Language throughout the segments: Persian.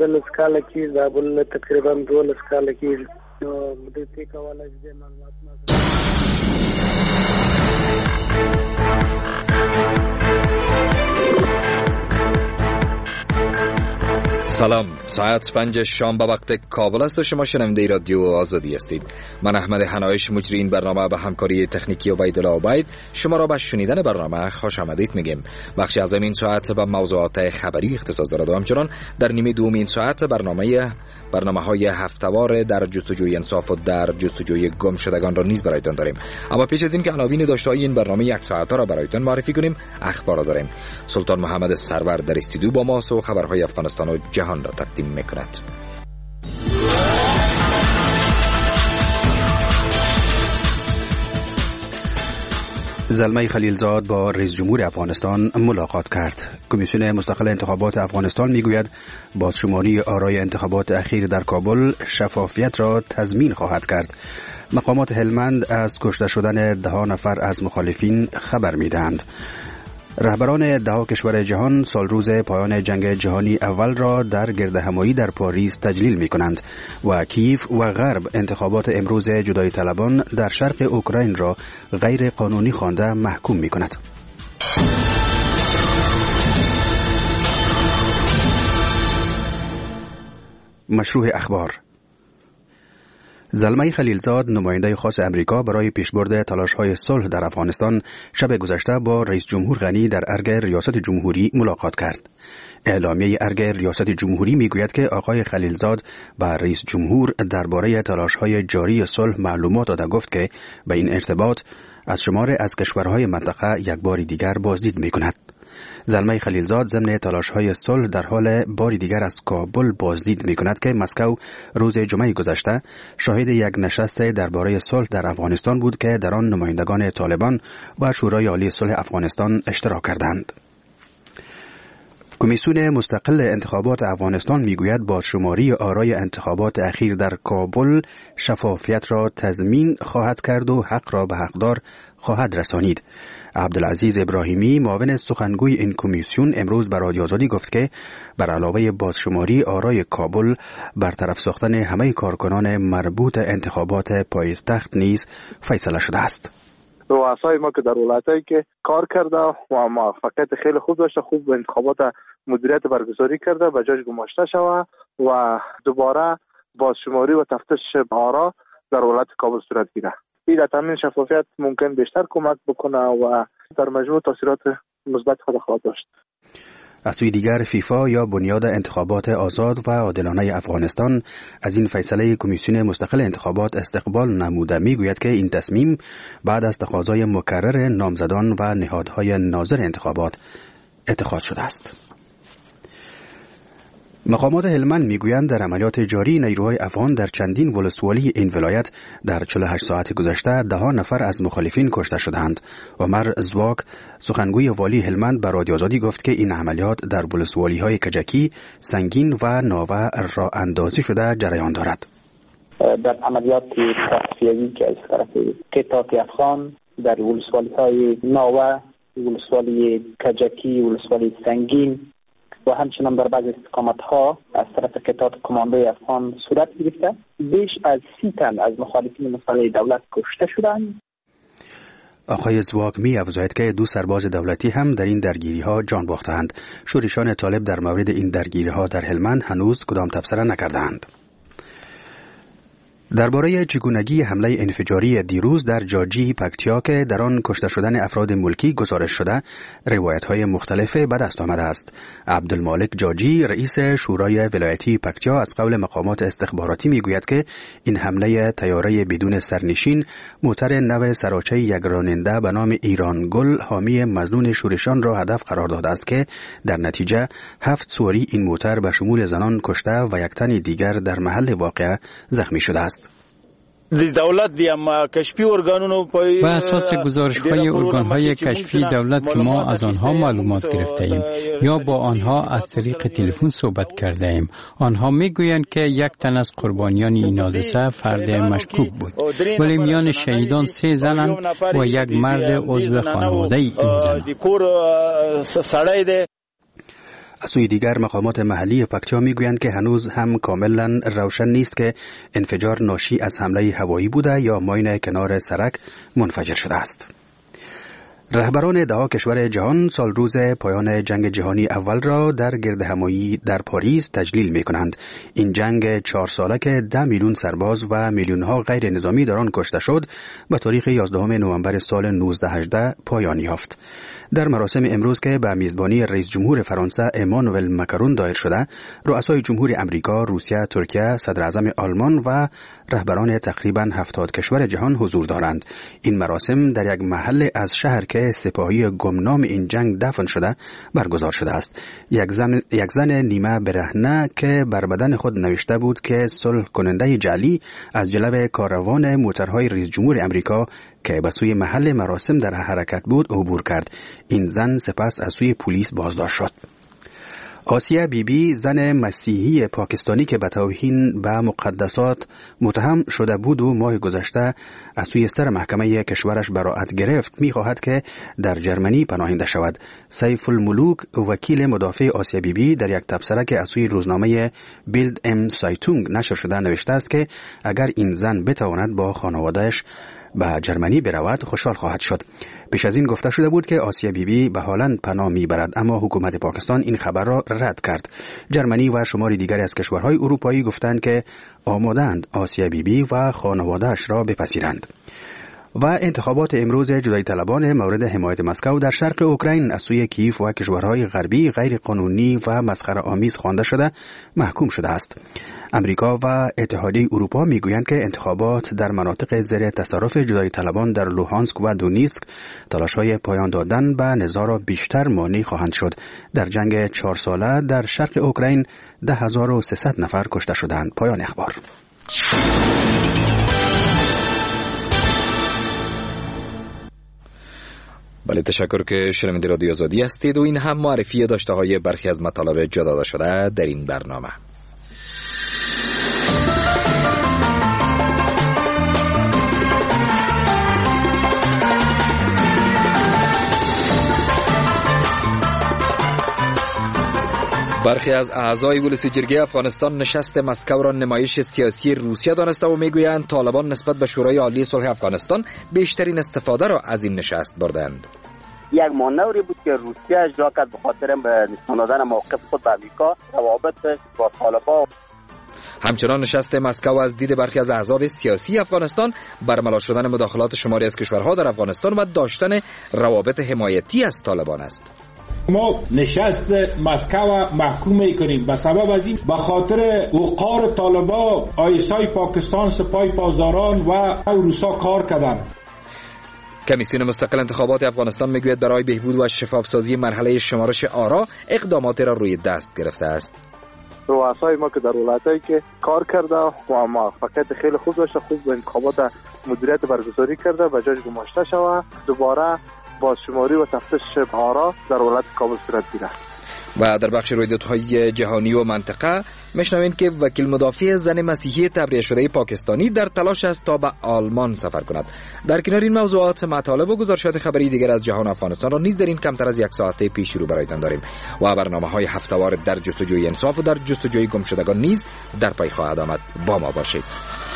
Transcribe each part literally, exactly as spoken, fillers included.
پنځلس کاله کېږي، دا بل تقریبا دولس کاله کېږي. نو د دې کولای چې معلومات سلام، ساعت پنج شام به وقت کابل است و شما شنونده رادیو آزادی هستید. من احمد حنایش مجری این برنامه به همکاری تکنیکی عبیدالله عبید شما را به شنیدن برنامه خوش آمدید میگیم. بخشی از این ساعت به موضوعات خبری اختصاص دارد و همچنان در نیمه دوم این ساعت برنامه برنامه‌های هفته‌وار در جستجوی انصاف و در جستجوی گم شدگان را نیز برایتان داریم. اما پیش از این که عناوین داشته‌های این برنامه یک ساعته را برایتان معرفی کنیم، اخبار را داریم. سلطان محمد سرور در استودیو با ماست و خبرهای افغانستان و جهان را تقدیم میکند. زلمه خلیلزاد با رئیس جمهور افغانستان ملاقات کرد. کمیسیون مستقل انتخابات افغانستان میگوید بازشماری آرای انتخابات اخیر در کابل شفافیت را تضمین خواهد کرد. مقامات هلمند از کشته شدن ده نفر از مخالفین خبر میدهند. رهبران ده کشور جهان سال روز پایان جنگ جهانی اول را در گردهمایی در پاریس تجلیل می کنند و کیف و غرب انتخابات امروز جدایی طلبان در شرق اوکراین را غیر قانونی خوانده محکوم می کند. مشروع اخبار. زلمه خلیلزاد نماینده خاص امریکا برای پیشبرد تلاش‌های صلح در افغانستان شب گذشته با رئیس جمهور غنی در ارگ ریاست جمهوری ملاقات کرد. اعلامیه ارگ ریاست جمهوری میگوید که آقای خلیلزاد به رئیس جمهور درباره تلاش‌های جاری صلح معلومات داده، گفت که به این ارتباط از شمار از کشورهای منطقه یک بار دیگر بازدید می‌کند. زلمه خلیلزاد ضمن تلاش‌های صلح در حال باری دیگر از کابل بازدید می‌کند که مسکو روز جمعه گذشته شاهد یک نشست درباره صلح در افغانستان بود که در آن نمایندگان طالبان و شورای عالی صلح افغانستان اشتراک کردند. کمیسیون مستقل انتخابات افغانستان میگوید بازشماری آرای انتخابات اخیر در کابل شفافیت را تضمین خواهد کرد و حق را به حقدار خواهد رسانید. عبدالعزیز ابراهیمی معاون سخنگوی این کمیسیون امروز به رادیو آزادی گفت که بر علاوه بازشماری آرای کابل برطرف ساختن همه کارکنان مربوط انتخابات پایتخت نیز فیصله شده است. رؤسای ما که در ولایتایی که کار کرده و موفقیت خیلی خوب داشته، خوب انتخابات مدیریت برگزاری کرده، به جاش گماشته شود و دوباره بازشماری و تفتیش آرا در ولایت کابل صورت گیره. این تامین شفافیت ممکن بیشتر کمک بکنه و در مجموع تاثیرات مثبت خود خواهد داشت. از سوی دیگر فیفا یا بنیاد انتخابات آزاد و عادلانه افغانستان از این فیصله کمیسیون مستقل انتخابات استقبال نموده. میگوید که این تصمیم بعد از تقاضای مکرر نامزدان و نهادهای ناظر انتخابات اتخاذ شده است. مقامات هلمند میگویند در عملیات جاری نیروهای افغان در چندین ولسوالی این ولایت در چهل و هشت ساعت گذشته ده نفر از مخالفین کشته شدند. عمر زواک سخنگوی والی هلمند به رادیو آزادی گفت که این عملیات در ولسوالی های کجکی، سنگین و ناوه راه اندازی شده جریان دارد. در عملیات تصفیه‌ای که از طرف کتاب افغان در ولسوالی های ناوه، ولسوالی کجکی، ولسوالی سنگین و همچنان در بعض استقامت‌ها از طرف کتاب کماندوی افغان صورت گرفته، بیش از سی تن از مخالفین مسلح دولت کشته شدند. آقای زواک می افزاید که دو سرباز دولتی هم در این درگیری‌ها جان باختند. شورشان طالب در مورد این درگیری‌ها در هلمند هنوز کدام تبصره نکردند. درباره چگونگی حمله انفجاری دیروز در جاجی پکتیا که در آن کشته شدن افراد ملکی گزارش شده، روایت‌های مختلف به دست آمده است. عبدالمالک جاجی رئیس شورای ولایتی پکتیا از قول مقامات استخباراتی میگوید که این حمله طیاره بدون سرنشین موتر نو سراچه یک راننده به نام ایران گل حامی مظنون شورشان را هدف قرار داده است که در نتیجه هفت سواری این موتر به شمول زنان کشته و یک تن دیگر در محل واقعه زخمی شده است. دولت دیم کشفی ارگانونو پای بر اساس گزارش‌های ارگان‌های کشفی دولت که ما از آنها معلومات گرفته ایم یا با آنها از طریق تلفن صحبت کرده ایم، آنها میگویند که یک تن از قربانیان این حادثه فرد مشکوک بود، ولی میان شهیدان سه زنند و یک مرد عضو خانواده این زن. از سوی دیگر مقامات محلی پکتیا میگویند که هنوز هم کاملا روشن نیست که انفجار ناشی از حمله هوایی بوده یا ماین کنار سرک منفجر شده است. رهبران ده کشور جهان سال روز پایان جنگ جهانی اول را در گردهمایی در پاریس تجلیل می کنند. این جنگ چهار ساله که ده میلیون سرباز و میلیون ها غیر نظامی در آن کشته شد به تاریخ یازدهم نوامبر سال نوزده هجده پایان یافت. در مراسم امروز که به میزبانی رئیس جمهور فرانسه امانوئل ماکرون دایر شده، رؤسای جمهور امریکا، روسیه، ترکیه، صدر اعظم آلمان و رهبران تقریبا هفتاد کشور جهان حضور دارند. این مراسم در یک محل از شهر که سپاهی گمنام این جنگ دفن شده برگزار شده است. یک زن یک زن نیمه برهنه که بر بدن خود نوشته بود که صلح کننده جعلی از جلب کاروان موترهای رئیس جمهور امریکا که به سوی محل مراسم در حرکت بود عبور کرد. این زن سپس از سوی پلیس بازداشت شد. آسیه بی بی، زن مسیحی پاکستانی که به توهین به مقدسات متهم شده بود و ماه گذشته از سوی سر محکمه کشورش براءت گرفت، می‌خواهد که در جرمنی پناهنده شود. سیف الملوک، وکیل مدافع آسیه بی بی، در یک تبصره که از سوی روزنامه بیلد ام سایتونگ نشر شده نوشته است که اگر این زن بتواند با خانواده‌اش به جرمنی برود خوشحال خواهد شد. پیش از این گفته شده بود که آسیه بی بی به هالند پناه میبرد، اما حکومت پاکستان این خبر را رد کرد. جرمنی و شماری دیگری از کشورهای اروپایی گفتند که آمادند آسیه بی بی و خانواده‌اش را بپذیرند. و انتخابات امروز جدایی طلبان مورد حمایت مسکو در شرق اوکراین از سوی کیف و کشورهای غربی غیر قانونی و مسخره آمیز خوانده شده محکوم شده است. امریکا و اتحادیه اروپا میگویند که انتخابات در مناطق زیر تصرف جدایی طلبان در لوهانسک و دونیتسک تلاش‌های پایان دادن به نزاع را بیشتر مانع خواهند شد. در جنگ چهار ساله در شرق اوکراین ده هزار و سیصد نفر کشته شدند. پایان اخبار. بله، تشکر که شنونده رادیو آزادی هستید و این هم معرفی داشته های برخی از مطالب جا داده شده در این برنامه. برخی از اعضای ولسی جرگه افغانستان نشست مسکو را نمایش سیاسی روسیه دانسته و میگویند طالبان نسبت به شورای عالی صلح افغانستان بیشترین استفاده را از این نشست بردند. یک مانوری بود که روسیه اجرا کرد به خاطر به نشان دادن موقف خود به امریکا روابط با طالبان. همچنان نشست مسکو از دید برخی از احزاب سیاسی افغانستان برملا شدن مداخلات شماری از کشورها در افغانستان و داشتن روابط حمایتی از طالبان است. ما نشست مسکو محکوم میکنیم به سبب از این به خاطر وقار طالبان آیسای پاکستان سپاه پاسداران و روسا کار کردن. کمیسیون مستقل انتخابات افغانستان میگوید برای بهبود و شفافسازی مرحله شمارش آرا اقدامات را روی دست گرفته است. رؤسای ما که در ولایتایی که کار کرده و موفقیت خیلی خوب داشته، خوب به انتخابات مدیریت برگزاری کرده و جاش گماشته شود، دوباره بازشماری و تفتیش آرا در ولایت کابل صورت گیرد. و در بخش رویدادهای جهانی و منطقه میشنوید که وکیل مدافع زن مسیحی تبرئه شده پاکستانی در تلاش است تا به آلمان سفر کند. در کنار این موضوعات مطالب و گزارشات خبری دیگر از جهان افغانستان را نیز در این کمتر از یک ساعته پیش رو برایتان داریم و برنامه‌های هفته‌وار در جستجوی انصاف و در جستجوی گمشدگان نیز در پی خواهد آمد. با ما باشید.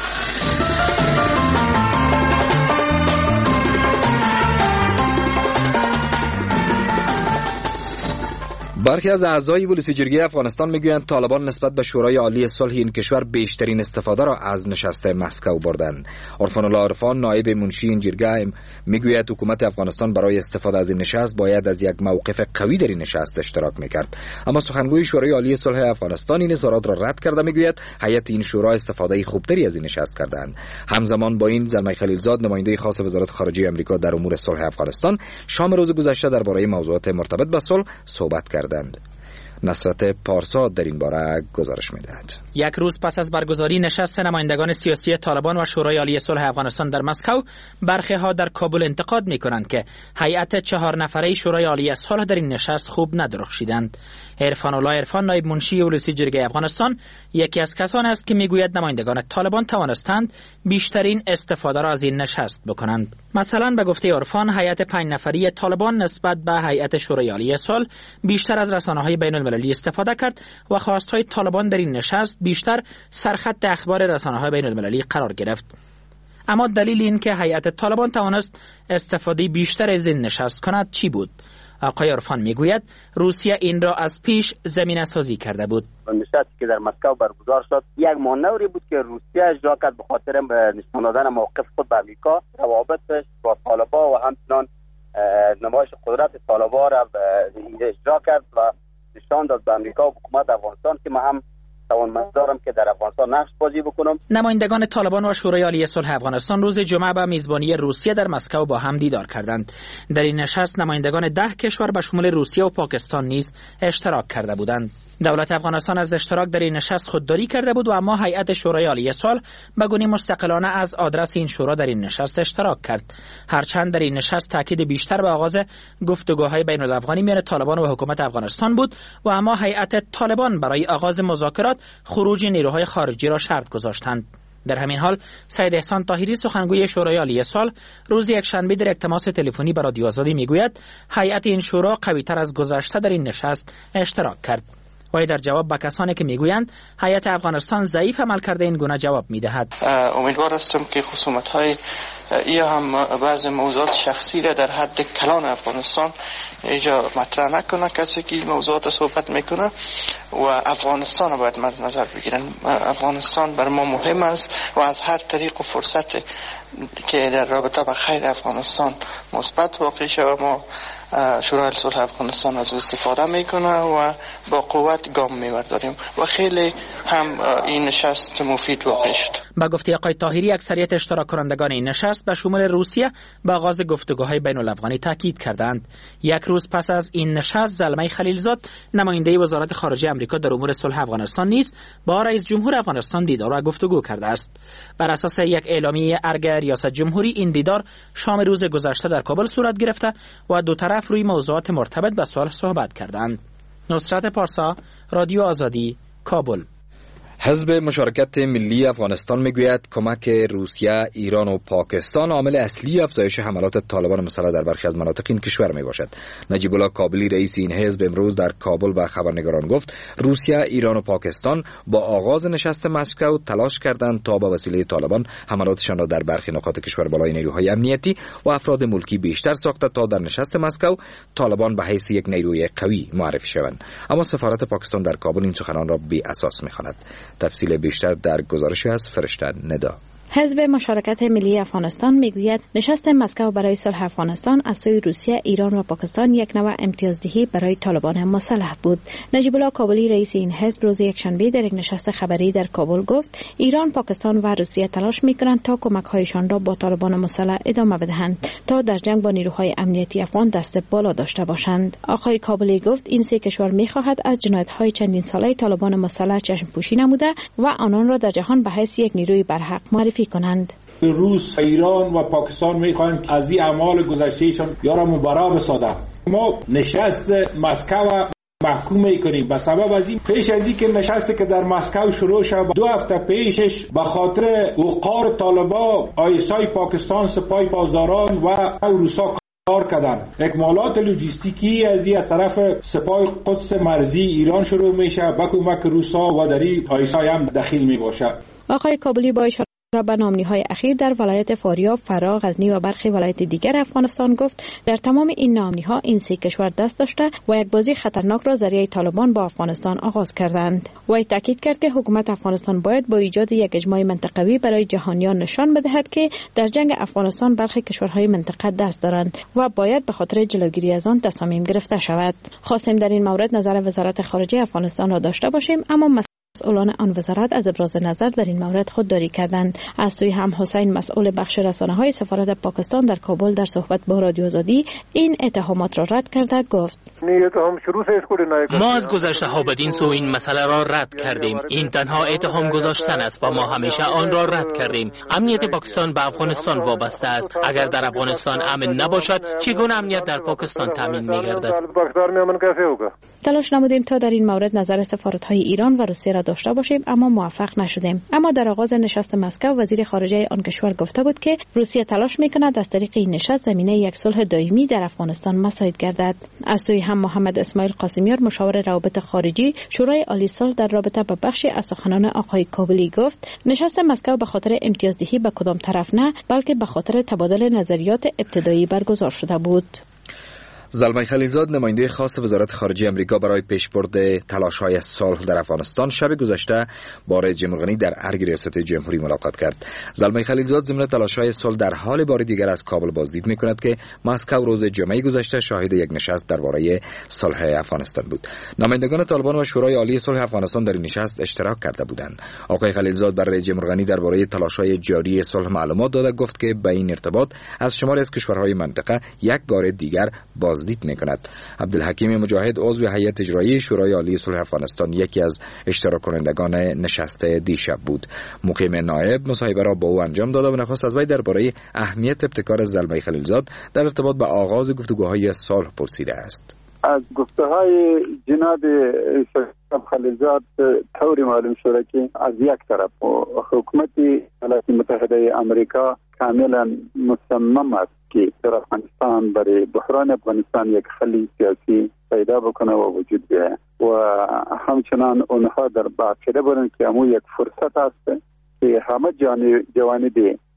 برخی از اعضای ولسی جرگه افغانستان میگویند طالبان نسبت به شورای عالی صلح این کشور بیشترین استفاده را از نشست مسکو بردند. عرفان الله عرفان، نایب منشی این جرگه، میگوید حکومت افغانستان برای استفاده از این نشست باید از یک موقف قوی در این نشست اشتراک میکرد. اما سخنگوی شورای عالی صلح افغانستان این اظهارات را رد کرده، میگوید هیئت این شورا استفاده خوبتری از این نشست کردند. همزمان با این زلمه خلیلزاد، نماینده خاص وزارت خارجه آمریکا در امور صلح افغانستان، شام روز گذشته درباره موضوعات مرتبط با صلح صحبت کرد. نصرت پارسا در این باره گزارش می‌دهد. یک روز پس از برگزاری نشست نمایندگان سیاسی طالبان و شورای عالی صلح افغانستان در مسکو، برخی ها در کابل انتقاد می‌کنند که هیئت چهار نفره شورای عالی صلح در این نشست خوب ندرخشیدند. عرفان الله عرفان، نایب منشی ولسی جرگه افغانستان، یکی از کسان است که میگوید نمایندگان طالبان توانستند بیشترین استفاده را از این نشست بکنند. مثلا به گفته عرفان، هیئت پنج نفری طالبان نسبت به هیئت شورای عالی صلح بیشتر از رسانه‌های بین المللی استفاده کرد و خواستهای طالبان در این نشست بیشتر سرخط اخبار رسانه‌های بین المللی قرار گرفت. اما دلیل این که هیئت طالبان توانست استفاده بیشتر از این نشست کند چی بود؟ آقای عرفان میگوید روسیه این را از پیش زمینه سازی کرده بود. نشستی که در مسکو برگزار شد یک مانوری بود که روسیه اجرا کرد به خاطر نشان دادن موقف خود به آمریکا، روابطش با طالبان و همچنان نمایش قدرت طالبان را اجرا کرد و نشان داد به آمریکا و حکومت افغانستان که ما هم توانمند دارم که در افغانستان نقش بازی بکنم. نمایندگان طالبان و شورای عالی صلح افغانستان روز جمعه به میزبانی روسیه در مسکو با هم دیدار کردند. در این نشست نمایندگان ده کشور به شمول روسیه و پاکستان نیز اشتراک کرده بودند. دولت افغانستان از اشتراک در این نشست خودداری کرده بود و اما هیئت شورای عالی صلح به گونه مستقلانه از آدرس این شورا در این نشست اشتراک کرد. هرچند در این نشست تاکید بیشتر به آغاز گفتگوهای بین الافغانی میان طالبان و حکومت افغانستان بود و اما هیئت طالبان برای آغاز مذاکرات خروج نیروهای خارجی را شرط گذاشتند. در همین حال سید احسان طاهری سخنگوی شورای عالی صلح روز یکشنبه در یک تماس تلفنی با رادیو آزادی میگوید هیئت این شورا قوی‌تر از گذشته در این نشست اشتراک کرد. و در جواب به کسانی که میگویند هیئت افغانستان ضعیف عمل کرده این گونه جواب میدهد. امیدوار هستم که خصومت‌های یا هم بعض موضوعات شخصی را در حد کلان افغانستان اینجا مطرح نکنه. کسی که این موضوعات صحبت میکنه و افغانستان را باید مد نظر بگیرن. افغانستان بر ما مهم است و از هر طریق و فرصت که در رابطه با خیر افغانستان مثبت واقع شود ما شورای صلح افغانستان از استفاده میکنه و با قوت گام میبرداریم و خیلی هم این نشست مفید واقع شد. با گفته آقای طاهری اکثریت اشتراک کنندگان این نشست به شمول روسیه به آغاز گفتگوهای بین الافغانی تاکید کردند. یک روز پس از این نشست زلمه خلیلزاد نماینده وزارت خارجه آمریکا در امور صلح افغانستان نیز با رئیس جمهور افغانستان دیدار و گفتگو کرده است. بر اساس یک اعلامیه ارگ ریاست جمهوری این دیدار شام روز گذشته در کابل صورت گرفته و دو طرف روی موضوعات مرتبط به صلح صحبت کردند. نصرت پارسا، رادیو آزادی، کابل. حزب مشارکت ملی افغانستان میگوید کمک روسیه، ایران و پاکستان عامل اصلی افزایش حملات طالبان مسلح در برخی از مناطق این کشور میباشد. نجیب الله کابلی رئیس این حزب امروز در کابل به خبرنگاران گفت روسیه، ایران و پاکستان با آغاز نشست مسکو تلاش کردند تا با وسیله طالبان حملاتشان را در برخی نقاط کشور بالای نیروهای امنیتی و افراد ملکی بیشتر ساخته تا در نشست مسکو طالبان به حیث یک نیروی قوی معرفی شوند. اما سفارت پاکستان در کابل این سخنان را بی اساس می‌خواند. تفصیل بیشتر در گزارشی از فرشته ندا. حزب مشارکت ملی افغانستان میگوید نشست مسکو برای صلح افغانستان از سوی روسیه، ایران و پاکستان یک نوع امتیازدهی برای طالبان مسلح بود. نجیب الله کابلی رئیس این حزب روز یکشنبه در یک نشست خبری در کابل گفت ایران، پاکستان و روسیه تلاش میکنند تا کمک‌هایشان را با طالبان مسلح ادامه بدهند تا در جنگ با نیروهای امنیتی افغان دست بالا داشته باشند. آقای کابلی گفت این سه کشور میخواهد از جنایت‌های چندین ساله طالبان مسلح چشم پوشی نموده و آنان را در جهان به حیث یک نیروی برحق معرفی کنند. روس، ایران و پاکستان میخواهند از این اعمال گذشتهشان یارا مبرا بسازند. ما نشست مسکو محکوم میکنیم به سبب از این پیش از این که نشستی که در مسکو شروع شد دو هفته پیشش به خاطر وقار طالبان آیسای پاکستان سپاه پاسداران و روسا کار کردن. اکمالات لوجستیکی از این از طرف سپاه قدس مرزی ایران شروع میشه به کمک روسا و در این آیسای هم دخیل میباشه. آقای کابلی با اشاره به نامنی‌های اخیر در ولایت فاریاب، فرا، غزنی و برخی ولایت دیگر افغانستان گفت در تمام این نامنی‌ها این سه کشور دست داشته و یک بازی خطرناک را ذریعه طالبان با افغانستان آغاز کردند. و تاکید کرد که حکومت افغانستان باید با ایجاد یک اجماع منطقوی برای جهانیان نشان بدهد که در جنگ افغانستان برخی کشورهای منطقه دست دارند و باید به خاطر جلوگیری از آن تصامیم گرفته شود. خواستیم در این مورد نظر وزارت خارجه افغانستان را داشته باشیم، اما مسئولان آن وزارت از ابراز نظر در این مورد خودداری کردند. از سوی هم حسین مسئول بخش رسانه‌های سفارت پاکستان در کابل در صحبت با رادیو آزادی این اتهامات را رد کرده گفت ما از گذشته ها بدین سو این مسئله را رد کردیم. این تنها اتهام گذاشتن است و ما همیشه آن را رد کردیم. امنیت پاکستان به افغانستان وابسته است. اگر در افغانستان امن نباشد چگونه امنیت در پاکستان تامین می‌گردد؟ تلاش نمودیم تا در این مورد نظر سفارت‌های ایران و روسیه را داشته باشیم، اما موفق نشدیم. اما در آغاز نشست مسکو وزیر خارجه آن کشور گفته بود که روسیه تلاش میکند از طریق این نشست زمینه یک صلح دائمی در افغانستان مساعد گردد. از سوی هم محمد اسماعیل قاسمیار مشاور روابط خارجی شورای عالی صلح در رابطه با بخشی از سخنان آقای کابلی گفت نشست مسکو به خاطر امتیازدهی به کدام طرف نه، بلکه به خاطر تبادل نظریات ابتدایی برگزار شده بود. زلمه خلیلزاد نماینده خاص وزارت خارجه آمریکا برای پیشبرد تلاش‌های صلح در افغانستان شب گذشته با رئیس جمهور غنی در ارگ ریاست جمهوری ملاقات کرد. زلمه خلیلزاد ضمن تلاش‌های صلح در حال بار دیگر از کابل بازدید می‌کند که مسکو روز جمعه گذشته شاهد یک نشست درباره صلح افغانستان بود. نمایندگان طالبان و شورای عالی صلح افغانستان در این نشست اشتراک کرده بودند. آقای خلیلزاد بر رئیس جمهور غنی درباره تلاش‌های جاری صلح معلومات داد، گفت که به این ارتباط از شماری از کشورهای منطقه یک بار دیگر بازدید می‌کند. عبدالحکیم مجاهد عضو هیئت اجرایی شورای عالی صلح افغانستان یکی از اشتراک کنندگان نشست دیشب بود. مقیم نایب مصاحبه را با او انجام داد و نخواست از وی درباره اهمیت ابتکار زلمه خلیلزاد در ارتباط با آغاز گفتگوهای صلح پرسیده است. از گفته‌های جناب خلیلزاد طوری معلوم شده که از یک طرف حکومت ایالات متحده آمریکا کاملا مصمم است که در افغانستان برای بحران افغانستان یک حل سیاسی پیدا بکنه و وجود بیاید و همچنان اونها در عقیده بودند که امو یک فرصت است که همه جوانب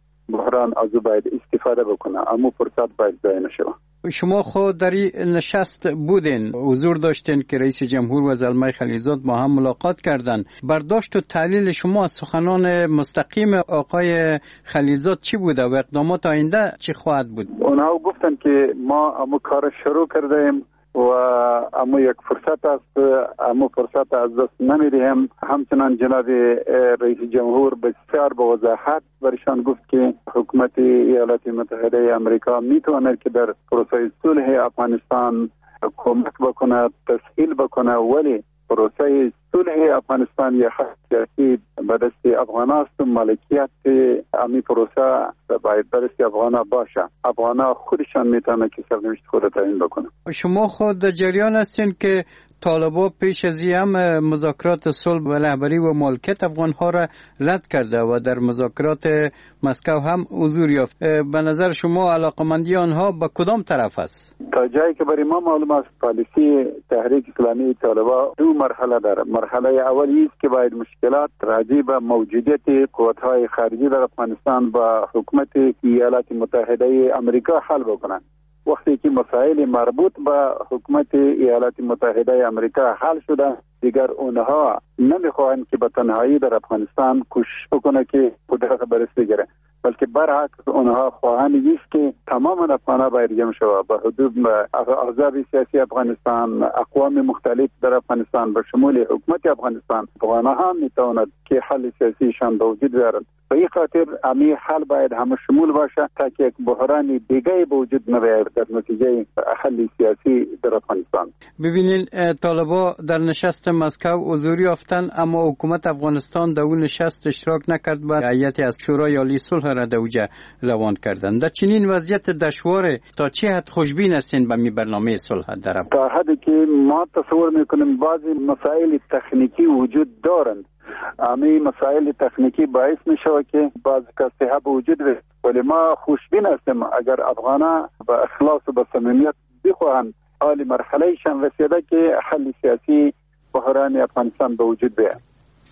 بحران از او باید استفاده بکنه، امو فرصت باید ضایع نشه. شما خود در این نشست بودین، حضور داشتین که رئیس جمهور و زلمه خلیلزاد با هم ملاقات کردند. برداشت و تحلیل شما از سخنان مستقیم آقای خلیلزاد چی بوده و اقدامات آینده چی خواهد بود؟ اونها گفتن که ما امو کار شروع کردیم و امو یک فرصت است، امو فرصت از دست نمیدیم. همچنان جناب رئیس جمهور بسیار با وضاحت برشان گفت که حکومت ایالات متحده آمریکا میتواند که در پروسه صلح افغانستان کمک بکنه، تسهیل بکنه، ولی پروسه صلح افغانستان یا حق سیاسی به دست افغان است و مالکیت امی پروسه باید به دست افغان باشه. افغان خودشان میتونه که سرنوشت خود تعیین بکنه. شما خود در جریان هستین که طالبان پیش از این هم مذاکرات صلح و رهبری و مالکیت افغان ها را رد کرده و در مذاکرات مسکو هم حضور یافت. به نظر شما علاقمندی آنها به کدام طرف است؟ تا جایی که برای ما معلوم است پالیسی تحریک اسلامی طالبان دو مرحله داره. مرحله اولی است که باید مشکلات راجع به موجودیت قوت‌های خارجی در افغانستان با حکومت ایالات متحده آمریکا حل بکنند. وقتی که مسائل مربوط به حکومت ایالات متحده آمریکا حل شده، دیگر اونها نمیخواهند که به تنهایی در افغانستان کوشش بکنه که قدرت برس بگیره، بلکه برعکس اونها خواهند است که تمام افغانها باید جمع شود به حدود احزاب سیاسی افغانستان، اقوام مختلف در افغانستان به شمول حکومت افغانستان. افغانها هم میتواند که حل سیاسیشان به وجود بیارند. به این خاطر امی حل باید همه شمول باشه تا که یک بحران دیگه به وجود نبیاید در نتیجه حل سیاسی در افغانستان. ببینین طالبان در نشست مسکو حضور یافتن، اما حکومت افغانستان در اون نشست اشتراک نکرد و هیئتی از شورای عالی صلح را در اوجه روان کردن. در چنین وضعیت دشوار تا چه حد خوشبین هستین به می برنامه صلح در افغانستان؟ تا حدی که ما تصور میکنیم بعضی مسائل تکنیکی وجود دارند. امی مسائل تکنیکی باعث میشه که بعض کسی‌ها به وجود بیاید، ولی ما خوشبین هستیم اگر افغان‌ها با اخلاص و با صمیمیت بخواهند حال مرحله شان رسیده که حل سیاسی بحران افغانستان به وجود بیاید.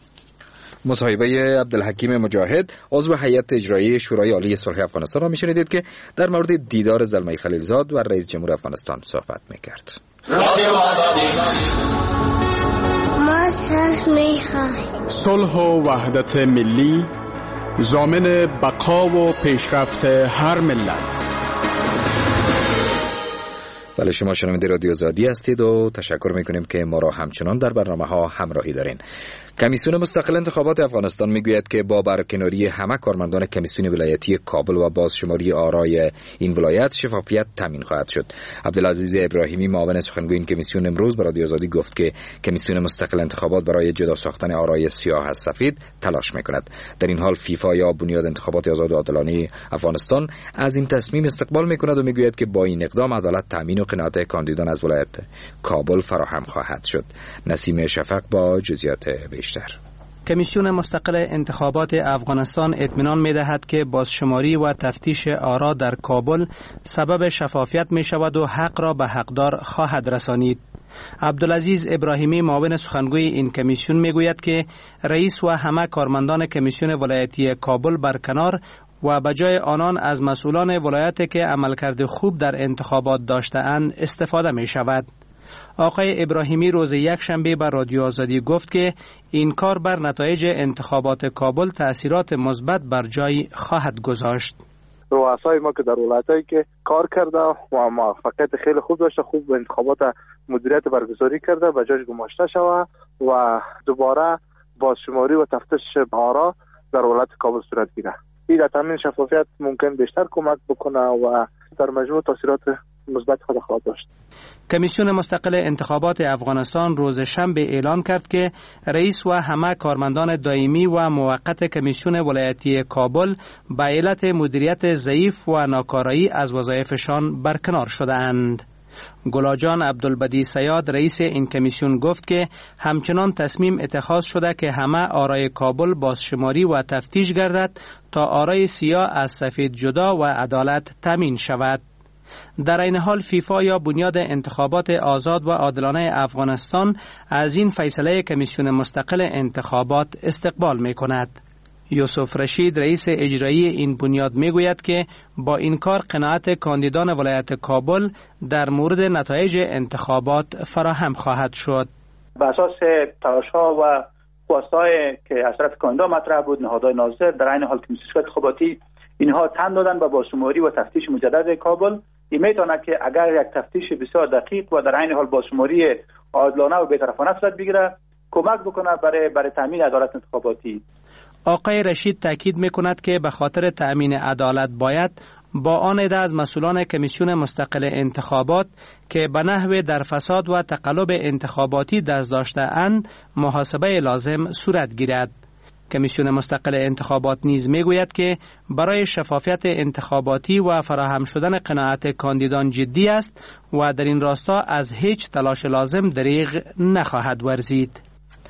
مصاحبه عبدالحکیم مجاهد عضو هیئت اجرایی شورای عالی صلح افغانستان را میشنیدید که در مورد دیدار زلمه خلیلزاد و رئیس جمهور افغانستان صحبت میکرد. ما صلح میخواهیم. صلح و وحدت ملی ضامن بقا و پیشرفت هر ملت. بله، شما شنونده رادیو آزادی هستید و تشکر میکنیم که ما را همچنان در برنامه ها همراهی دارین. کمیسیون مستقل انتخابات افغانستان میگوید که با برکناری همه کارمندان کمیسیون ولایتی کابل و بازشماری آرای این ولایت شفافیت تامین خواهد شد. عبدالعزیز ابراهیمی معاون سخنگوی این کمیسیون امروز به رادیو آزادی گفت که کمیسیون مستقل انتخابات برای جدا ساختن آرای سیاه از سفید تلاش میکند. در این حال فیفا یا بنیاد انتخابات آزاد و عادلانه افغانستان از این تصمیم استقبال میکند و میگوید که با این اقدام عدالت تامین و قناعت کاندیدان از ولایت کابل فراهم خواهد شد. نسیم شفق با جزئیات بیشتر. کمیسیون مستقل انتخابات افغانستان اطمینان می دهد که بازشماری و تفتیش آرا در کابل سبب شفافیت می شود و حق را به حقدار خواهد رسانید. عبدالعزیز ابراهیمی معاون سخنگوی این کمیسیون می گوید که رئیس و همه کارمندان کمیسیون ولایتی کابل برکنار و بجای آنان از مسئولان ولایت که عملکرد خوب در انتخابات داشته‌اند استفاده می شود. آقای ابراهیمی روز یک شنبه بر رادیو آزادی گفت که این کار بر نتایج انتخابات کابل تأثیرات مثبت بر جای خواهد گذاشت. رؤسای ما که در ولایتایی که کار کرده و موفقیت خیلی خوب داشته، خوب انتخابات مدیریت برگزاری کرده و جاش گماشته شوه و دوباره بازشماری و تفتیش آرا در ولایت کابل صورت گیره. این در تامین شفافیت ممکن بیشتر کمک بکنه و در مجموع تاثیرات مثبت خود خواهد داشت. کمیسیون مستقل انتخابات افغانستان روز شنبه اعلام کرد که رئیس و همه کارمندان دائمی و موقت کمیسیون ولایتی کابل به علت مدیریت ضعیف و ناکارایی از وظایفشان برکنار شده‌اند. گلاجان عبدالبدی سیاد رئیس این کمیسیون گفت که همچنان تصمیم اتخاذ شده که همه آرای کابل بازشماری و تفتیش گردد تا آرای سیاه از سفید جدا و عدالت تامین شود. در این حال فیفا یا بنیاد انتخابات آزاد و عادلانه افغانستان از این فیصله کمیسیون مستقل انتخابات استقبال می کند. یوسف رشید رئیس اجرایی این بنیاد می گوید که با این کار قناعت کاندیدان ولایت کابل در مورد نتایج انتخابات فراهم خواهد شد. به اساس تلاش‌ها و خواست‌های که از طرف کاندیدا مطرح بود، نهادهای ناظر در عین حال کمیسیون انتخاباتی اینها تن دادن به بازشماری و تفتیش مجدد کابل. این میتواند که اگر یک تفتیش بسیار دقیق و در عین حال بازشماری عادلانه و بی‌طرفانه صورت بگیره کمک بکنه برای برای تامین عدالت انتخاباتی. آقای رشید تاکید میکند که به خاطر تأمین عدالت باید با آن عده از مسئولان کمیسیون مستقل انتخابات که به نحو در فساد و تقلب انتخاباتی دست داشته‌اند محاسبه لازم صورت گیرد. کمیسیون مستقل انتخابات نیز میگوید که برای شفافیت انتخاباتی و فراهم شدن قناعت کاندیدان جدی است و در این راستا از هیچ تلاش لازم دریغ نخواهد ورزید.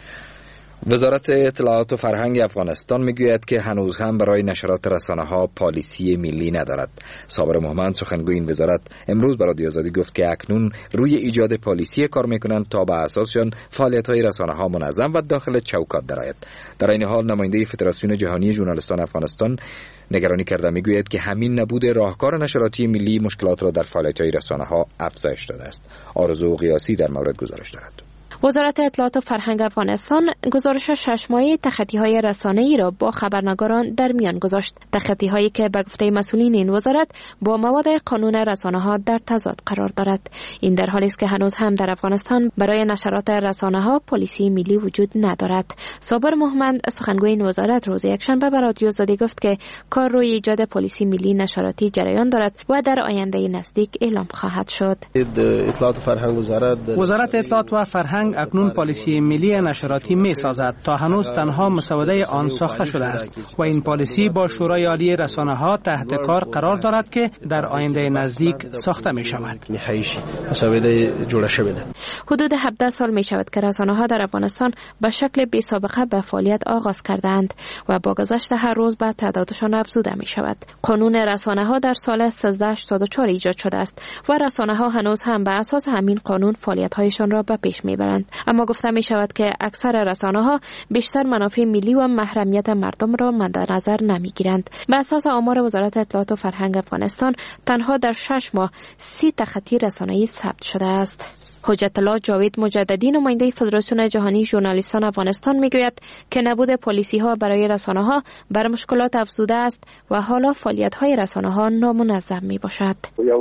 وزارت اطلاعات و فرهنگ افغانستان میگوید که هنوز هم برای نشرات رسانه‌ها پالیسی ملی ندارد. صابر محمد سخنگوی این وزارت امروز به رادیو آزادی گفت که اکنون روی ایجاد پالیسی کار میکنند تا به اساسشان فعالیت‌های رسانه‌ها منظم و داخل چوکات درآید. در این حال نماینده فدراسیون جهانی ژورنالیستان افغانستان نگرانی کرده میگوید که همین نبود راهکار نشراتی ملی مشکلات را در فعالیت‌های رسانه‌ها افزایش داده است. آرزو قیاسی در مورد گزارش دارد. وزارت اطلاعات و فرهنگ افغانستان گزارش شش ماهه تخطی‌های رسانه‌ای را با خبرنگاران در میان گذاشت. تخطی‌هایی که به گفته مسئولین این وزارت با مواد قانون رسانه‌ها در تضاد قرار دارد. این در حالی است که هنوز هم در افغانستان برای نشرات رسانه‌ها پلیسی ملی وجود ندارد. صابر محمد سخنگوی این وزارت روز یکشنبه به رادیو آزادی گفت که کار روی ایجاد پلیسی ملی نشراتی جریان دارد و در آینده نزدیک اعلام خواهد شد. اطلاعات و فرهنگ وزارت وزارت اطلاعات و فرهنگ اکنون پالیسی ملی نشراتی می سازد تا هنوز تنها مسوده آن ساخته شده است و این پالیسی با شورای عالی رسانه ها تحت کار قرار دارد که در آینده نزدیک ساخته می شود. مسوده جوړه شوی ده. حدود هفده سال می شود که رسانه ها در افغانستان به شکل بی سابقه به فعالیت آغاز کردند و با گذشت هر روز به تعدادشان افزوده می شود. قانون رسانه ها در سال سیزده هشتاد و چهار ایجاد شده است و رسانه ها هنوز هم به اساس همین قانون فعالیت هایشان را به پیش می برند. اما گفته می شود که اکثر رسانه ها بیشتر منافع ملی و محرمیت مردم را مد نظر نمی گیرند. به اساس آمار وزارت اطلاعات و فرهنگ افغانستان تنها در شش ماه سی تخطی رسانه‌ای ثبت شده است. حجت الله جاوید مجددی نماینده فدراسیون جهانی ژورنالیستان افغانستان میگوید که نبود پالیسی ها برای رسانه ها بر مشکلات افزوده است و حالا فعالیت های رسانه ها نامنظم می باشد.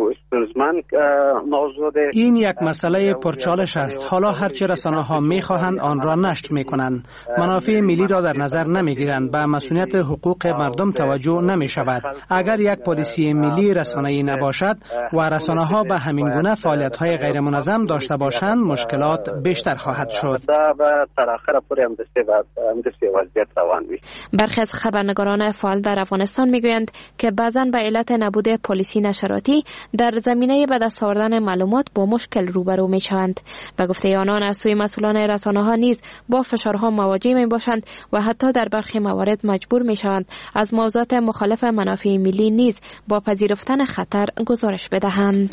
این یک مسئله پرچالش است. حالا هرچه رسانه ها می خواهند آن را نشر می کنند. منافع ملی را در نظر نمی گیرند. به مسئولیت حقوق مردم توجه نمی شود. اگر یک پالیسی ملی رسانه‌ای نباشد و رسانه ها به همین گونه فعالیت های غیر منظم داشته داشته باشند مشکلات بیشتر خواهد شد. برخی از خبرنگاران فعال در افغانستان میگویند که بعضاً به علت نبود پلیسی نشراتی در زمینه به دست آوردن معلومات با مشکل روبرو میشوند. به گفته آنان از سوی مسئولان رسانه‌ها نیز با فشارها مواجه میباشند و حتی در برخی موارد مجبور میشوند از موضوعات مخالف منافع ملی نیز با پذیرفتن خطر گزارش بدهند.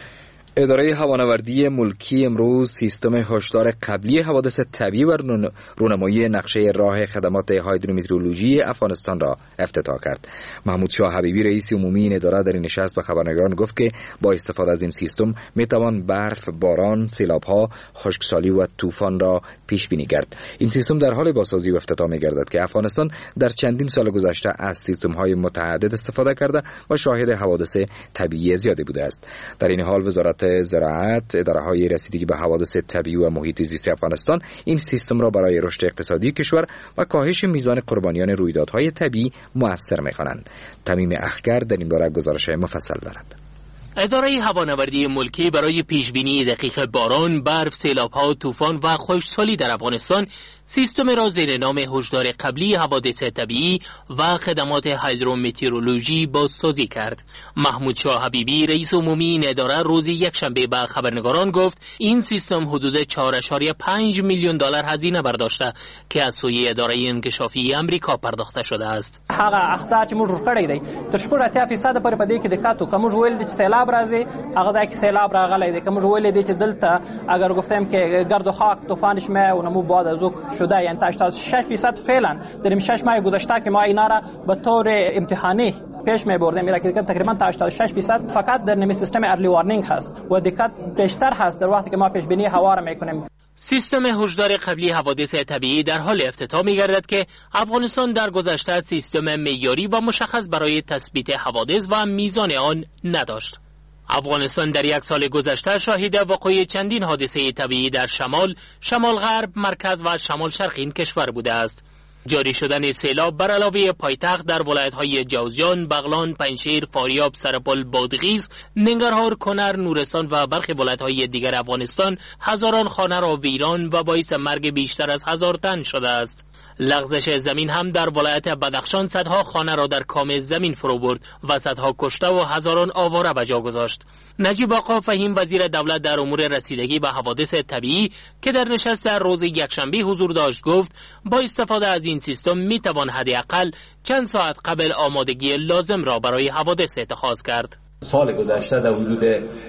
اداره هوانوردی ملکی امروز سیستم هشدار قبلی حوادث طبیعی و رونمایی نقشه راه خدمات هیدرومترولوژی افغانستان را افتتاح کرد. محمود شاه حبیبی رئیس عمومی این اداره در این نشست به خبرنگاران گفت که با استفاده از این سیستم میتوان برف، باران، سیلاب‌ها، خشکسالی و طوفان را پیش بینی کرد. این سیستم در حال بازسازی و افتتاح می‌گردد که افغانستان در چندین سال گذشته از سیستم‌های متعدد استفاده کرده و شاهد حوادث طبیعی زیادی بوده است. در این حال وزارت زراعت، اداره‌های رسیدگی به حوادث طبیعی و محیط زیست افغانستان این سیستم را برای رشد اقتصادی کشور و کاهش میزان قربانیان رویدادهای طبیعی مؤثر می‌خوانند. تمیم اخگر در این باره گزارش مفصل دارد. اداره هوانوردی ملکی برای پیشبینی دقیق باران، برف، سیلاب‌ها، طوفان و خشکسالی در افغانستان سیستم را زیر نام هشدار قبلی حوادث طبیعی و خدمات هیدرومترولوژی بازسازی کرد. محمود شاه حبیبی رئیس عمومی این اداره روز یکشنبه به خبرنگاران گفت این سیستم حدود چهار ممیز پنج میلیون دلار هزینه برداشته که از سوی اداره انکشافی امریکا پرداخته شده است. هغه اخطار چې موږ ورکړی دی تر شپږ اتیا فیصد پورې په دې کې دقت وکړو. موږ ویل چې سیلاب راځي هغه ځای کې سیلاب راغلی دی. که موږ ویل دی چې دلته اگر گفتیم که گرد و خاک طوفانش میاد و نمو باد از او شده یعنی تا هشتاد و شش فیصد فعلا در این شش ماه گذشته که ما اینا را به طور امتحانی پیش می بردیم میره که تقریبا تا هشتاد و شش فیصد فقط در نمی سیستم ارلی وارنینگ هست و دقت بیشتر هست در وقتی که ما پیش بینی هوا را میکنیم. سیستم هشدار قبلی حوادث طبیعی در حال افتتاح می‌گردد که افغانستان در گذشته سیستم معیاری و مشخص برای تثبیت حوادث و میزان آن نداشت. افغانستان در یک سال گذشته شاهد وقوع چندین حادثه طبیعی در شمال، شمال غرب، مرکز و شمال شرق این کشور بوده است. جاری شدن سیلاب بر علاوه پایتخت در ولایت‌های جوزجان، بغلان، پنجشیر، فاریاب، سرپل، بادغیس، ننگرهار، کنر، نورستان و برخی ولایت‌های دیگر افغانستان هزاران خانه را ویران و باعث مرگ بیشتر از هزار تن شده است. لغزش زمین هم در ولایت بدخشان صدها خانه را در کام زمین فرو برد و صدها کشته و هزاران آواره به جا گذاشت. نجیب آقا فهیم وزیر دولت در امور رسیدگی به حوادث طبیعی که در نشست روز یکشنبه حضور داشت گفت با استفاده از این سیستم می توان حداقل چند ساعت قبل آمادگی لازم را برای حوادث اتخاذ کرد. سال گذشته در حدود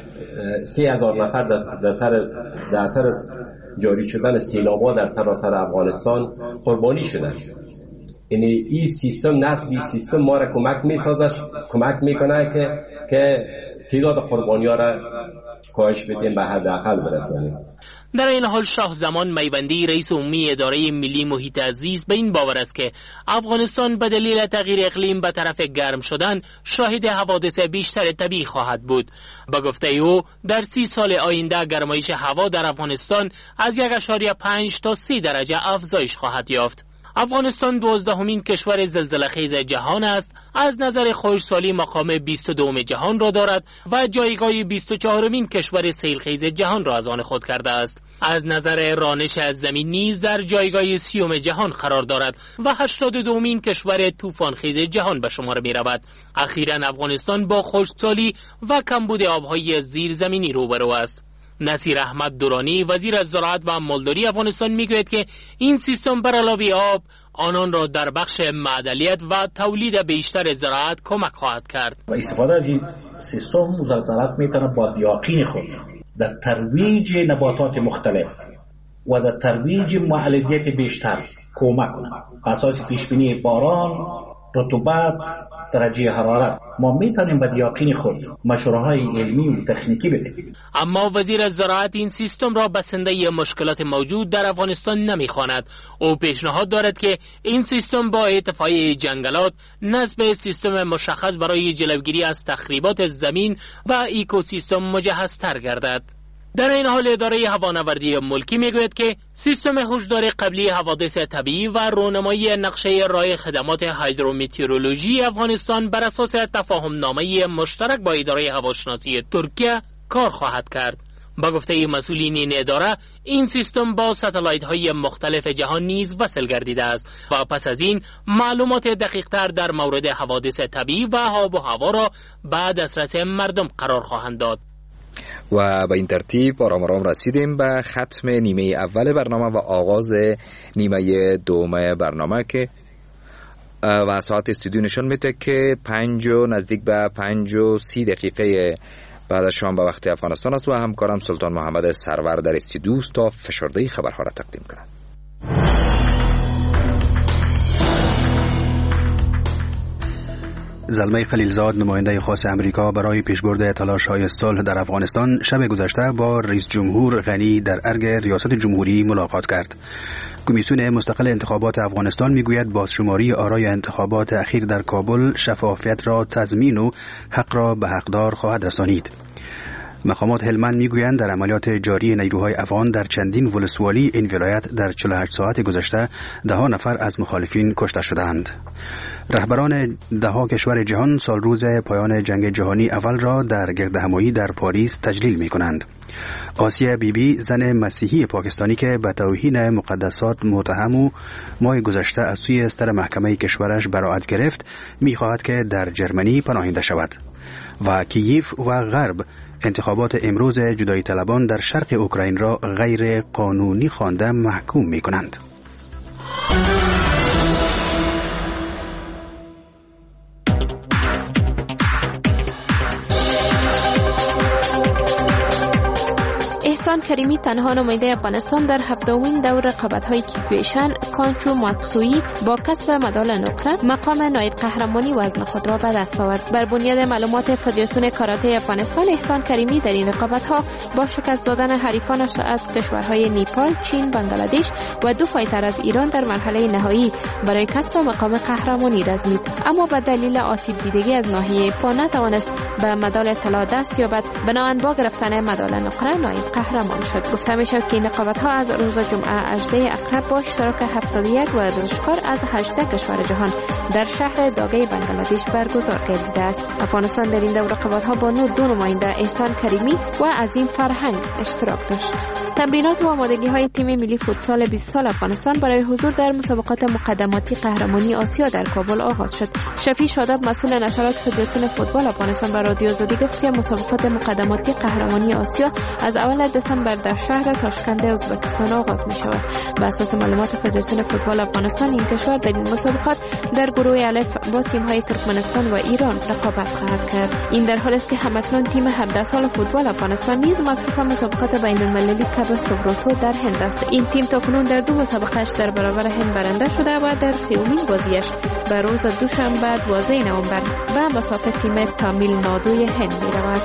سه هزار نفر در سر در اثر جاری شدن سیلاب‌ها در سراسر افغانستان قربانی شدند. یعنی این سیستم نصبی سیستم ما را کمک می‌سازد، کمک می‌کنه که که تعداد قربانی‌ها را کاهش بدیم به حداقل برسانیم. در این حال شاه زمان میوندی رئیس عمومی اداره ملی محیط زیست به این باور است که افغانستان به دلیل تغییر اقلیم به طرف گرم شدن شاهد حوادث بیشتر طبیعی خواهد بود. با گفته او در سی سال آینده گرمایش هوا در افغانستان از یک ممیز پنج تا سه درجه افزایش خواهد یافت. افغانستان دوازدهمین کشور زلزله‌خیز جهان است، از نظر خشکسالی مقام بیست و دوم جهان را دارد و جایگاه بیست و چهارمین کشور سیلخیز جهان را از آن خود کرده است. از نظر رانش از زمین نیز در جایگاه سیوم جهان قرار دارد و هشتاد و دومین کشور طوفانخیز جهان به شمار می رود. اخیراً افغانستان با خشکسالی و کمبود آبهای زیرزمینی روبرو است. نصیر احمد دورانی وزیر زراعت و مالداری افغانستان میگوید که این سیستم بر علاوه آب آنان را در بخش معدنیات و تولید بیشتر زراعت کمک خواهد کرد. و استفاده از این سیستم وزارت زراعت میتونه با یقین خود در ترویج نباتات مختلف و در ترویج معدنیات بیشتر کمک کنه. اساس پیش بینی باران، رطوبت، درجه حرارت ما میتونیم به یقین خود مشوره‌های علمی و تکنیکی بدیم. اما وزیر زراعت این سیستم را بسنده مشکلات موجود در افغانستان نمیخواند. او پیشنهاد دارد که این سیستم با ارتفاع جنگلات نصب سیستم مشخص برای جلوگیری از تخریبات زمین و اکوسیستم مجهزتر گردد. در این حال اداره هوانوردی ملکی میگوید که سیستم هشدار قبلی حوادث طبیعی و رونمایی نقشه راه خدمات هیدرومترولوژی افغانستان بر اساس تفاهم نامه مشترک با اداره هواشناسی ترکیه کار خواهد کرد. با گفته مسئولین این اداره، این سیستم با ستلایت های مختلف جهان نیز وصل گردیده است و پس از این معلومات دقیق تر در مورد حوادث طبیعی و آب و هوا را به دسترس مردم قرار خواهند داد. و به این ترتیب آرام آرام رسیدیم به ختم نیمه اول برنامه و آغاز نیمه دوم برنامه که و ساعت استودیو نشون میده که پنج و نزدیک به پنج و سی دقیقه بعد از شام به وقت افغانستان است و همکارم سلطان محمد سرور در استودیو است تا فشرده خبرها را تقدیم کند. زلمه خلیلزاد، نماینده خاص امریکا برای پیشبرد تلاش‌های صلح در افغانستان، شب گذشته با رئیس جمهور غنی در ارگ ریاست جمهوری ملاقات کرد. کمیسیون مستقل انتخابات افغانستان میگوید بازشماری آرای انتخابات اخیر در کابل شفافیت را تضمین و حق را به حقدار خواهد رسانید. مقامات هلمند میگویند در عملیات جاری نیروهای افغان در چندین ولسوالی این ولایت در چهل و هشت ساعت گذشته ده ها نفر از مخالفین کشته شدند. رهبران ده ها کشور جهان سال روز پایان جنگ جهانی اول را در گردهمایی در پاریس تجلیل می کنند. آسیه بیبی، زن مسیحی پاکستانی که به توهین مقدسات متهم و ماه گذشته از سوی استر محکمه کشورش براءت گرفت، می خواهد که در جرمنی پناهنده شود. و کییف و غرب انتخابات امروز جدایی طلبان در شرق اوکراین را غیر قانونی خوانده محکوم می کنند. احسان کریمی تنها نماینده افغانستان در هفتمین دور رقابت‌های کیکویشن کانچو ماتسویی با کسب مدال نقره مقام نایب قهرمانی وزن خود را به دست آورد. بر بنیاد معلومات فدراسیون کاراته افغانستان، احسان کریمی در این رقابت‌ها با شکست دادن حریفانش از کشورهای نیپال، چین، بنگلادش و دو فایتر از ایران در مرحله نهایی برای کسب مقام قهرمانی رزمید، اما به دلیل آسیب دیدگی از ناحیه پا نتوانست به مدال طلا دست یابد. بنابراین با گرفتن مدال نقره نایب قهرمان شد. گفته می شود که این رقابت‌ها از روز جمعه هجده اکرب با اشتراک هفتاد و یک ورزشکار از هجده کشور جهان در شهر داگه بنگلادش برگزار گردیده است. افغانستان در این دور رقابت‌ها با نو دو نماینده احسان کریمی و عظیم فرهنگ اشتراک داشت. تمرینات و آمادگی‌های تیم ملی فوتسال بیست سال افغانستان برای حضور در مسابقات مقدماتی قهرمانی آسیا در کابل آغاز شد. شفیع شاداب، مسئول نشرات فدراسیون فوتبال افغانستان، به رادیو آزادی گفت که مسابقات مقدماتی قهرمانی آسیا از اول دسامبر در شهر تاشکند ازبکستان آغاز می شود. به اساس معلومات فدراسیون فوتبال افغانستان، این کشور در این مسابقات در گروه الف با تیم‌های ترکمنستان و ایران رقابت خواهد کرد. این در حالی است که همکنون تیم هفده سال فوتبال افغانستان نیز مصروف مسابقات بین‌المللی کپ سوبروتو در هند است. این تیم تاکنون در دو مسابقه‌اش در برابر هند برنده شده و در سومین بازیش به روز دوشنبه دوازده نوامبر به مسافت تیم تامیل نادوی هند می‌رود.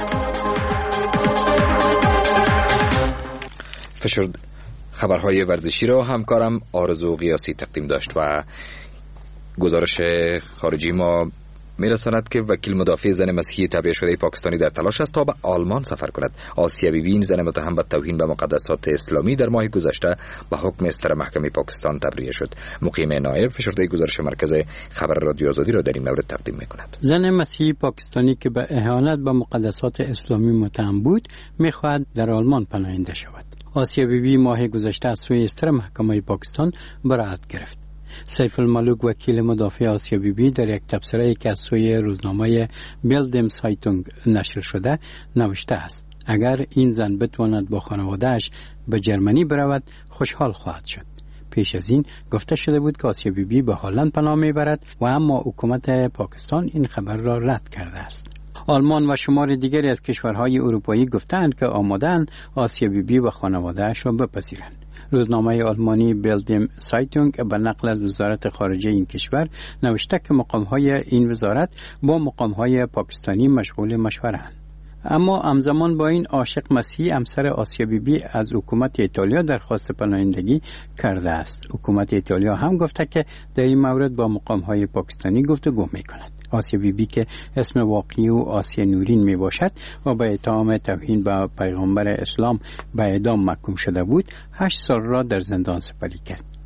فشرد خبرهای ورزشی را همکارم آرزو قیاسی تقدیم داشت و گزارش خارجی ما میرساند که وکیل مدافع زن مسیحی تبعیه شده پاکستانی در تلاش است تا به آلمان سفر کند. آسیه بیبی، زن متهم به توهین به مقدسات اسلامی، در ماه گذشته به حکم استر محکمه پاکستان تبرئه شد. مقیم نایب فشرده گزارش مرکز خبر رادیو آزادی را در این مورد تقدیم میکند. زن مسیحی پاکستانی که به اهانت به مقدسات اسلامی متهم بود میخواهد در آلمان پناهنده شود. آسیه بیبی ماه گذشته از سوی استر محکمه پاکستان براءت گرفت. سیف الملوک، وکیل مدافع آسیه بیبی، در یک تبصره که از سوی روزنامه بیلدم سایتونگ نشر شده نوشته است: اگر این زن بتواند با خانوادهش به جرمنی برود خوشحال خواهد شد. پیش از این گفته شده بود که آسیه بیبی به هلند پناه میبرد و اما حکومت پاکستان این خبر را رد کرده است. آلمان و شمار دیگری از کشورهای اروپایی گفتند که آماده‌اند آسیه بیبی و خانواده‌اش را بپذیرند. روزنامه آلمانی بیلدم سایتونگ به نقل از وزارت خارجه این کشور نوشته که مقام‌های این وزارت با مقام‌های پاکستانی مشغول مشوره‌اند. اما همزمان با این عاشق مسیحی همسر آسیه بیبی از حکومت ایتالیا درخواست پناهندگی کرده است. حکومت ایتالیا هم گفته که در این مورد با مقام‌های پاکستانی گفتگو می‌کند. آسیه بیبی که اسم واقعی او آسیه نورین می باشد و به اتهام توهین به پیغمبر اسلام به اعدام محکوم شده بود، هشت سال را در زندان سپری کرد.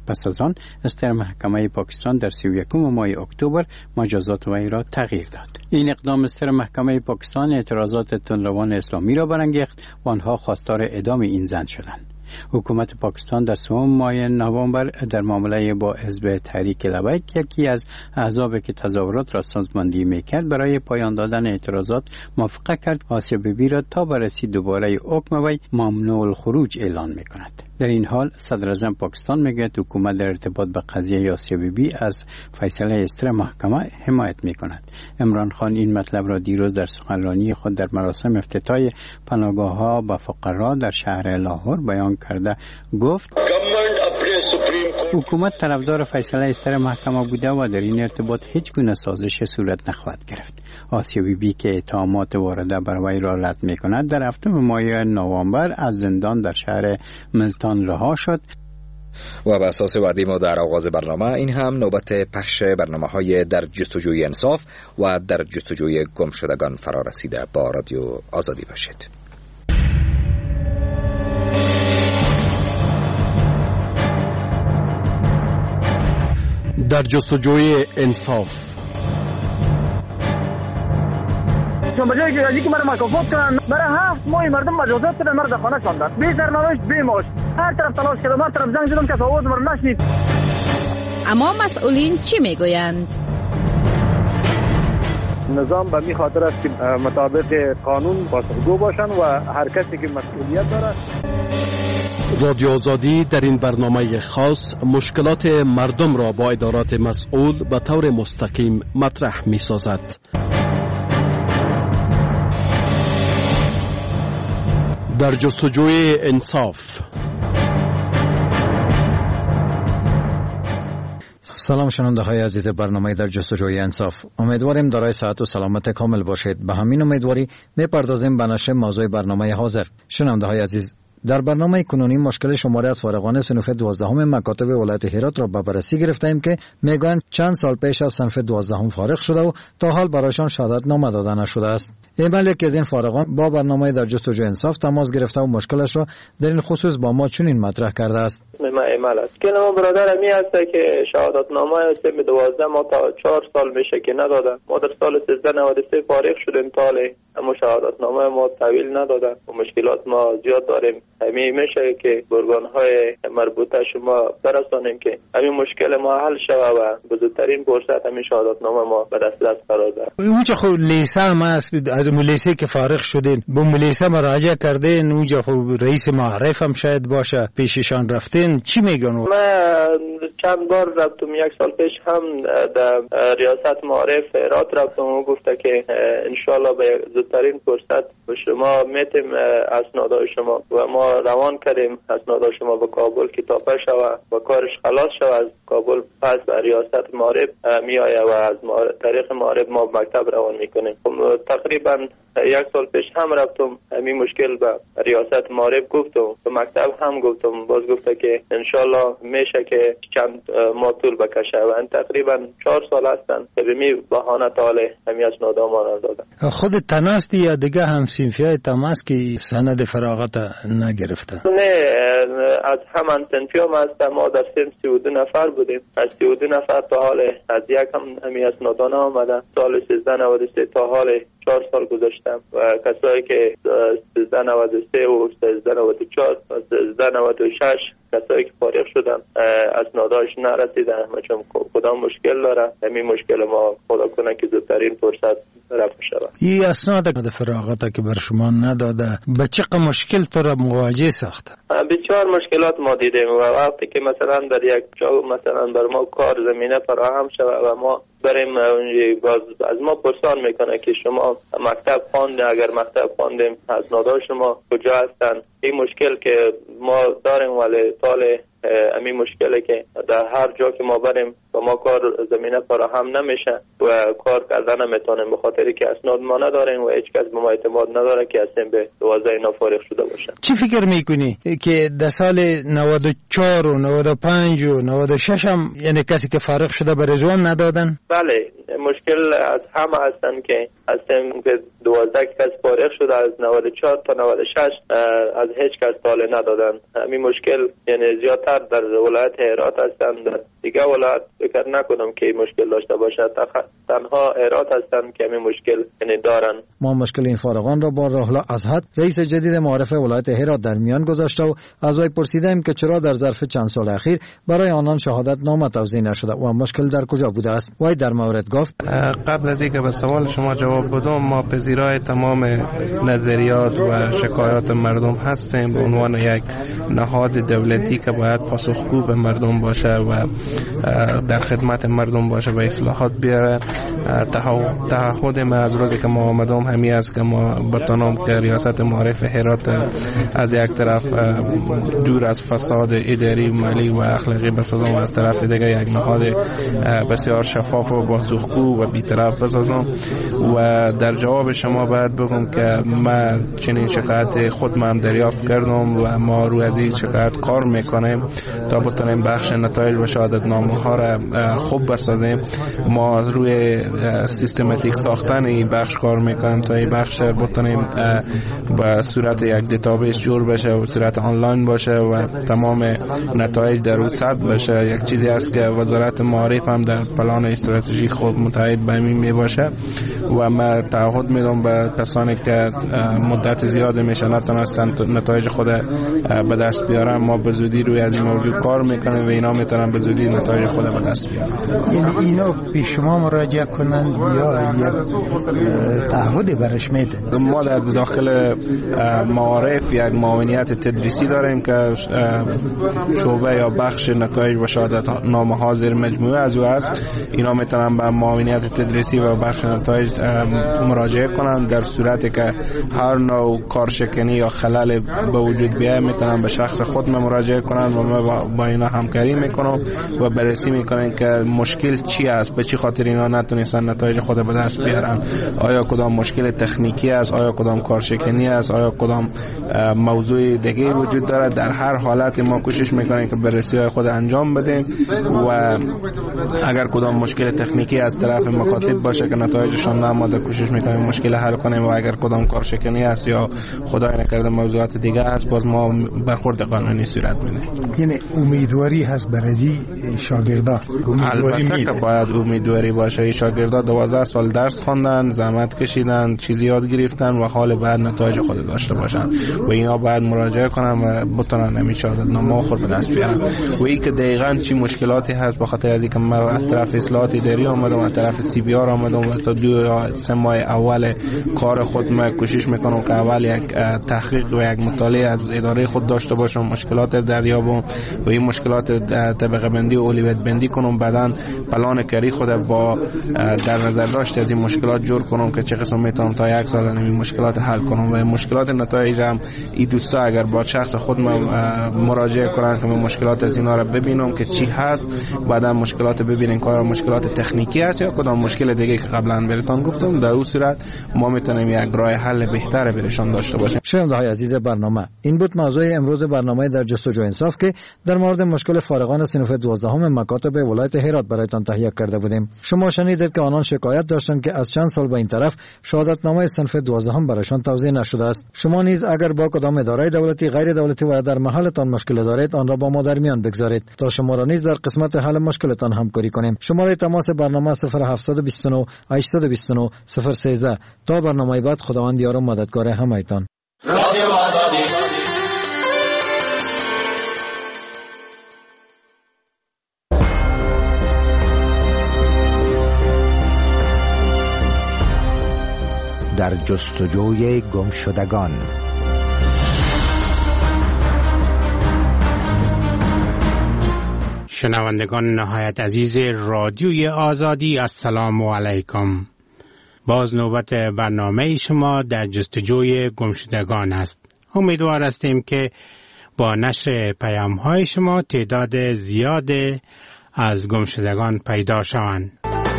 پس از آن استر محکمه پاکستان در سی و یکم ماه اکتبر مجازات وی را تغییر داد. این اقدام استر محکمه پاکستان اعتراضات طلبان اسلامی را برانگیخت و آنها خواستار اعدام این زن شدند. حکومت پاکستان در سوم ماه نوامبر در معامله با حزب تحریک لبیک، یکی از احزابی که تظاهرات را سازماندهی میکرد، برای پایان دادن اعتراضات موافقه کرد آسیا بیبی را تا بررسی دوباره حکم وی ممنوع الخروج اعلان میکند. در این حال صدر اعظم پاکستان میگوید حکومت در ارتباط به قضیه آسیا بیبی از فیصله استر محکمه حمایت میکند. عمران خان این مطلب را دیروز در سخنرانی خود در مراسم افتتاح پناهگاه‌ها به فقرا در شهر لاهور بیان کرده گفت حکومت طرفدار فیصله استر محکمه بوده و در این ارتباط هیچ گونه سازش صورت نخواهد گرفت. آسیا بیبی که اتهامات وارده بر وی را رد میکند در هفتم ماه نوامبر از زندان در شهر ملتان رها شد. و به اساس وعده ما در آغاز برنامه، این هم نوبت پخش برنامه‌های در جستجوی انصاف و در جستجوی گمشدگان فرا رسیده. با رادیو آزادی باشید. در جستجوی انصاف. چون بجایی که ازی که مرا مکافات کنن، برای هفت ماه مردم مجازات کنن، مرد خانه شاندن، بی سرنوشت بی معاش، هر طرف تلاش کردم، هر طرف زنگ زدم که آواز مرا نشنید. اما مسئولین چی میگویند؟ نظام به می خاطر است که مطابق قانون پاسخگو باشند و هر کسی که مسئولیت دارد. رادیو آزادی در این برنامه خاص مشکلات مردم را با ادارات مسئول به طور مستقیم مطرح می سازد. در جستجوی انصاف. سلام شنونده های عزیز برنامه در جستجوی انصاف. امیدواریم دارای صحت و سلامت کامل باشید. به همین امیدواری میپردازیم به نشر موضوع برنامه حاضر. شنونده های عزیز، در برنامه کنونی مشکل شماری از فارغان صنف دوازدهم مکاتب ولایت هرات را به بررسی گرفتیم که میگویند چند سال پیش از صنف دوازدهم فارغ شده و تا حال برایشان شهادت نامه داده نشده است. ایمیل یکی از این فارغان با برنامه در جستجوی انصاف تماس گرفته و مشکلش را در این خصوص با ما چنین مطرح کرده است. ما ایمیل است که ما برادر می است که شهادت نامه صنف دوازده ما تا چهار سال میشه که نداده. ما در سال سیزده نود و سه فارغ شدیم تاله، اما شهادت نامه ما تحویل نداده و مشکلات ما زیاد داریم. همین میشه که ارگان‌های مربوطه شما برسانیم که همین مشکل ما حل شود و به زودترین فرصت همین شهادت نامه ما به دسترس قرار دهد. اونجا خب لیسه هم هست، از لیسه که فارغ شدین به لیسه مراجعه کردین، اونجا خب رئیس معرف هم شاید باشه پیششان رفتین، چی میگن؟ ما چند بار رفتم، یک سال پیش هم در ریاست معرف هرات رفتم و گفته که انشالله به زودترین فرصت به شما میتیم اسنادهای شما و ما روان کردیم اسنادهای شما به کابل که تاپه شوه و کارش خلاص شوه. از کابل پس به ریاست معرف می آید و از طریق معرف ما مکتب روان میکنیم. تقریبا یک سال پیش هم رفتم، همین مشکل به ریاست معرف گفتم، به مکتب هم گفتم، باز گفته که انشالله میشه که چند ماه طول بکشه و تقریبا چهار سال هستن که به می بهانه تاله همین اسنادا ما ندادن. خود تناستی یا دیگه هم سنفیای تماس که سند فراغت نگرفته؟ نه، از همان سنفی هم هست. ما در سن سی و دو نفر بودیم، از سی و دو نفر تا حال از یک هم همین اسنادان آمدن. سال سیزده نود و سه تا حال چهار سال گذاشتم و کسایی که سیزده نود و سه و سیزده نود و چهار و سیزده نود و شش کسایی که فارغ شدن اسناداش نرسیدن، چون کدام مشکل داره. همین مشکل ما خدا کنه که زودترین فرصت رفع شود. این اسناد فراغت که بر شما نداده به چه مشکل تو را مواجه ساخته؟ بسیار مشکلات ما دیدیم و وقتی که مثلا در یک جا مثلا بر ما کار زمینه فراهم شود و ما بریم باز از ما پرسان میکنه که شما مکتب خوانده، اگر مکتب خواندیم اسنادها شما کجا هستن. این مشکل که ما داریم ولی طال همین مشکلی که در هر جا که ما بریم و ما کار زمینه فراهم نمیشه و کار کردن نمیتونیم به خاطری که اسناد ما نداریم و هیچ کس به ما اعتماد نداره که اصلا به دوازده اینا فارغ شده باشه. چی فکر میکنی که در سال نود و چهار و نود و پنج و نود و شش هم یعنی کسی که فارغ شده به رضوان ندادن؟ بله، مشکل از همه هستن که اصلا که دوازده کس فارغ شده از نود و چهار تا نود و شش از هیچ کس طالع ندادن. همین مشکل یعنی زیاد بیشتر در ولایت هرات هستند. در دیگه ولایت فکر نکنم که مشکل داشته باشد. تنها هرات هستند که همین مشکل یعنی دارن. ما مشکل این فارغان را با راهلا ازهد رئیس جدید معارف ولایت هرات در میان گذاشته و از وی پرسیدیم که چرا در ظرف چند سال اخیر برای آنان شهادت نامه توزیع نشده و مشکل در کجا بوده است. وی در مورد گفت قبل از اینکه به سوال شما جواب بدم، ما پذیرای تمام نظریات و شکایات مردم هستیم به عنوان یک نهاد دولتی که باید پاسخگو به مردم باشه و در خدمت مردم باشه و اصلاحات بیاره. تعهد ما از روزی که ما آمدم همین است که ما بتانم که ریاست معارف هرات از یک طرف دور از فساد اداری مالی و اخلاقی بسازم و از طرف دیگه یک نهاد بسیار شفاف و بازوخو و بی‌طرف بسازم. و در جواب شما باید بگم که من چنین شکایت خود من دریافت کردم و ما روی از این شکایت کار میکنیم تا بتونیم بخش نتایج و شهادت نامه ها را خوب بسازیم. ما روی سیستماتیک ساختن این بخش کار میکنیم تا این بخش بتونیم به صورت یک دیتابیس جور بشه و صورت آنلاین باشه و تمام نتایج در او ثبت بشه. یک چیزی است که وزارت معارف هم در پلان استراتژی خود متعهد به این می باشه و من تعهد میدم به کسانی که مدت زیاد میشه نتونستن نتایج خود به دست بیارن، ما به زودی روی از این موضوع کار میکنیم و اینا میتونن به زودی نتایج خود به دست بیارن. یعنی اینا پیش شما مراجعه کنند یا یک تعهد برش میده؟ ما در داخل معارف یک معاونیت تدریسی داریم که شعبه یا بخش نتایج و شهادت نامه ها زیر مجموعه از او است. اینا میتونن به معاونیت تدریسی و بخش نتایج مراجعه کنند. در صورتی که هر نوع کارشکنی یا خلل به وجود بیاید میتونن به شخص خود مراجعه کنند و ما با اینا همکاری میکنم و بررسی میکنیم که مشکل چی است، به چی خاطر اینا نتونستن نتایج خود به دست بیارن. آیا کدام مشکل تکنیکی است، آیا کدام کارشکنی است، آیا کدام موضوع دیگه وجود دارد. در هر حالت ما کوشش میکنیم که بررسی های خود انجام بدیم و اگر کدام مشکل تکنیکی از طرف مکاتب باشه که نتایجشان ناماده کوشش میکنیم مشکل حل کنیم و اگر کدام کارشکنی است یا خدای نکرده موضوعات دیگه است باز ما برخورد قانونی صورت میدیم. یعنی امیدواری هست برای شاگردا؟ البته که باید امیدواری باشه. شاگردا دوازده سال درس خواندن، زحمت کشیدن، چیزی یاد گرفتن و حال بعد نتایج خود داشته باشن و اینا باید مراجعه کنن و بتونن همین شهادت نامه خود به دست بیارن. و این که دقیقاً چی مشکلاتی هست به خاطر از اینکه ما از طرف اصلاحات اداری اومدم، از طرف سی بی آر اومدم و تا دو یا سه ماه اول کار خود ما کوشش میکنم که اول یک تحقیق و یک مطالعه از اداره خود داشته باشم، مشکلات دریابم و این مشکلات طبقه بندی و اولویت بندی کنم، بعداً پلان کاری خود با در نظر داشت از این مشکلات جور کنم که چه قسم میتونم تا یک سال این مشکلات حل کنم. و مشکلات نتایج هم این دوستا اگر با شخص خود مراجعه کنن که من مشکلات از اینا رو ببینم که چی هست، بعدا مشکلات ببینیم که مشکلات تکنیکی است یا کدام مشکل دیگه که قبلا براتون گفتم، در اون صورت ما میتونیم یک راه حل بهتر برشان داشته باشیم. شنونده‌های عزیز برنامه، این بود موضوع امروز برنامه در جستجوی انصاف که در مورد مشکل فارغان صنف دوازدهم مکاتب ولایت هرات برایتان تهیه کرده بودیم. شما شنیدید که آنان شکایت داشتند که از چند سال به این طرف شهادتنامه صنف دوازدهم برایشان توزیع نشده است. شما نیز اگر با کدام اداره دولتی، غیر دولتی و در محلتان مشکل دارید آن را با ما در میان بگذارید تا شما را نیز در قسمت حل مشکلتان همکاری کنیم. شماره تماس برنامه صفر هفت دو نه هشت دو نه صفر یک سه. تا برنامه بعد خداوند یار و مددگار همایتان. رادیو آزادی. در جستجوی گمشدگان. شنوندگان نهایت عزیز رادیوی آزادی، السلام علیکم. باز نوبت برنامه شما در جستجوی گمشدگان است. امیدوار هستیم که با نشر پیام های شما تعداد زیاد از گمشدگان پیدا شوند.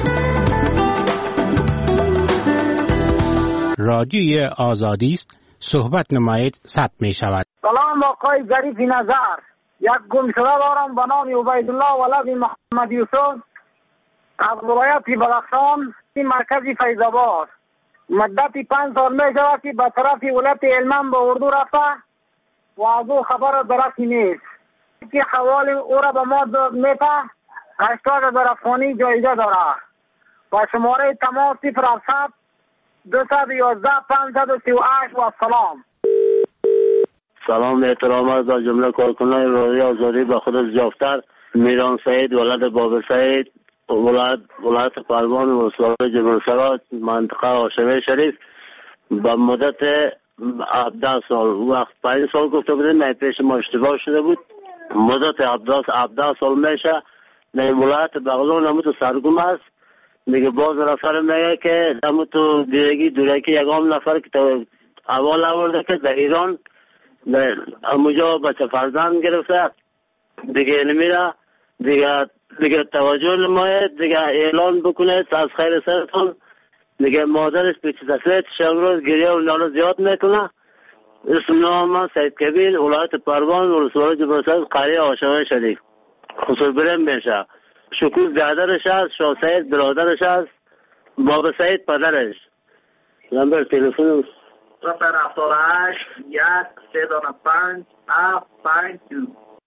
رادیوی آزادی است، صحبت نمایید ثبت می شود. سلام آقای ظریف نظر. یک گمشده دارم به نام عبیدالله ولد محمد یوسف از ولایت بدخشان، این مرکز فیض‌آباد. مدت پنج سال می شود که به طرف ولایت هلمند به اردو رفته و از او خبر درستی نیست. که حوال او را به ما میده هشتاد هزار افغانی جایزه داره و شماره تماس صفر هفتصد دویست و یازده پانصد و سی و هشت و سلام. سلام احترامات و جمله کارکنان رادیو آزادی به خود از جافتر میران سعید ولد باب سعید ولایت ولایت پروان و ولسوالی جبرسرات منطقه هاشمی شریف به مدت هفده سال وقت پنج سال گفته بودیم نه پیش ما اشتباه شده بود مدت هفده سال میشه نه ولایت بغلان همون تو سرگم است دیگه باز نفر میگه که همون تو دیگی دورکی یکام نفر که تو اول آورده که در ایران در همونجا بچه فرزند گرفته دیگه نمیره دیگه دیگه توجه نماید دیگه اعلان بکنه از خیر سرتون دیگه مادرش پیچ تسلیت شمروز گریه و ناله زیاد میکنه. اسم نام سید کبیر ولایت پروان ولسوالی جبرسرات قریه هاشمی شریف خصوص برم میشه. شکوز برادرش هست شاه سعید برادرش هست باب سعید پدرش. نمبر تلفن صفر هفتاد و هشت یک سه دانه پنج هفت پنج دو.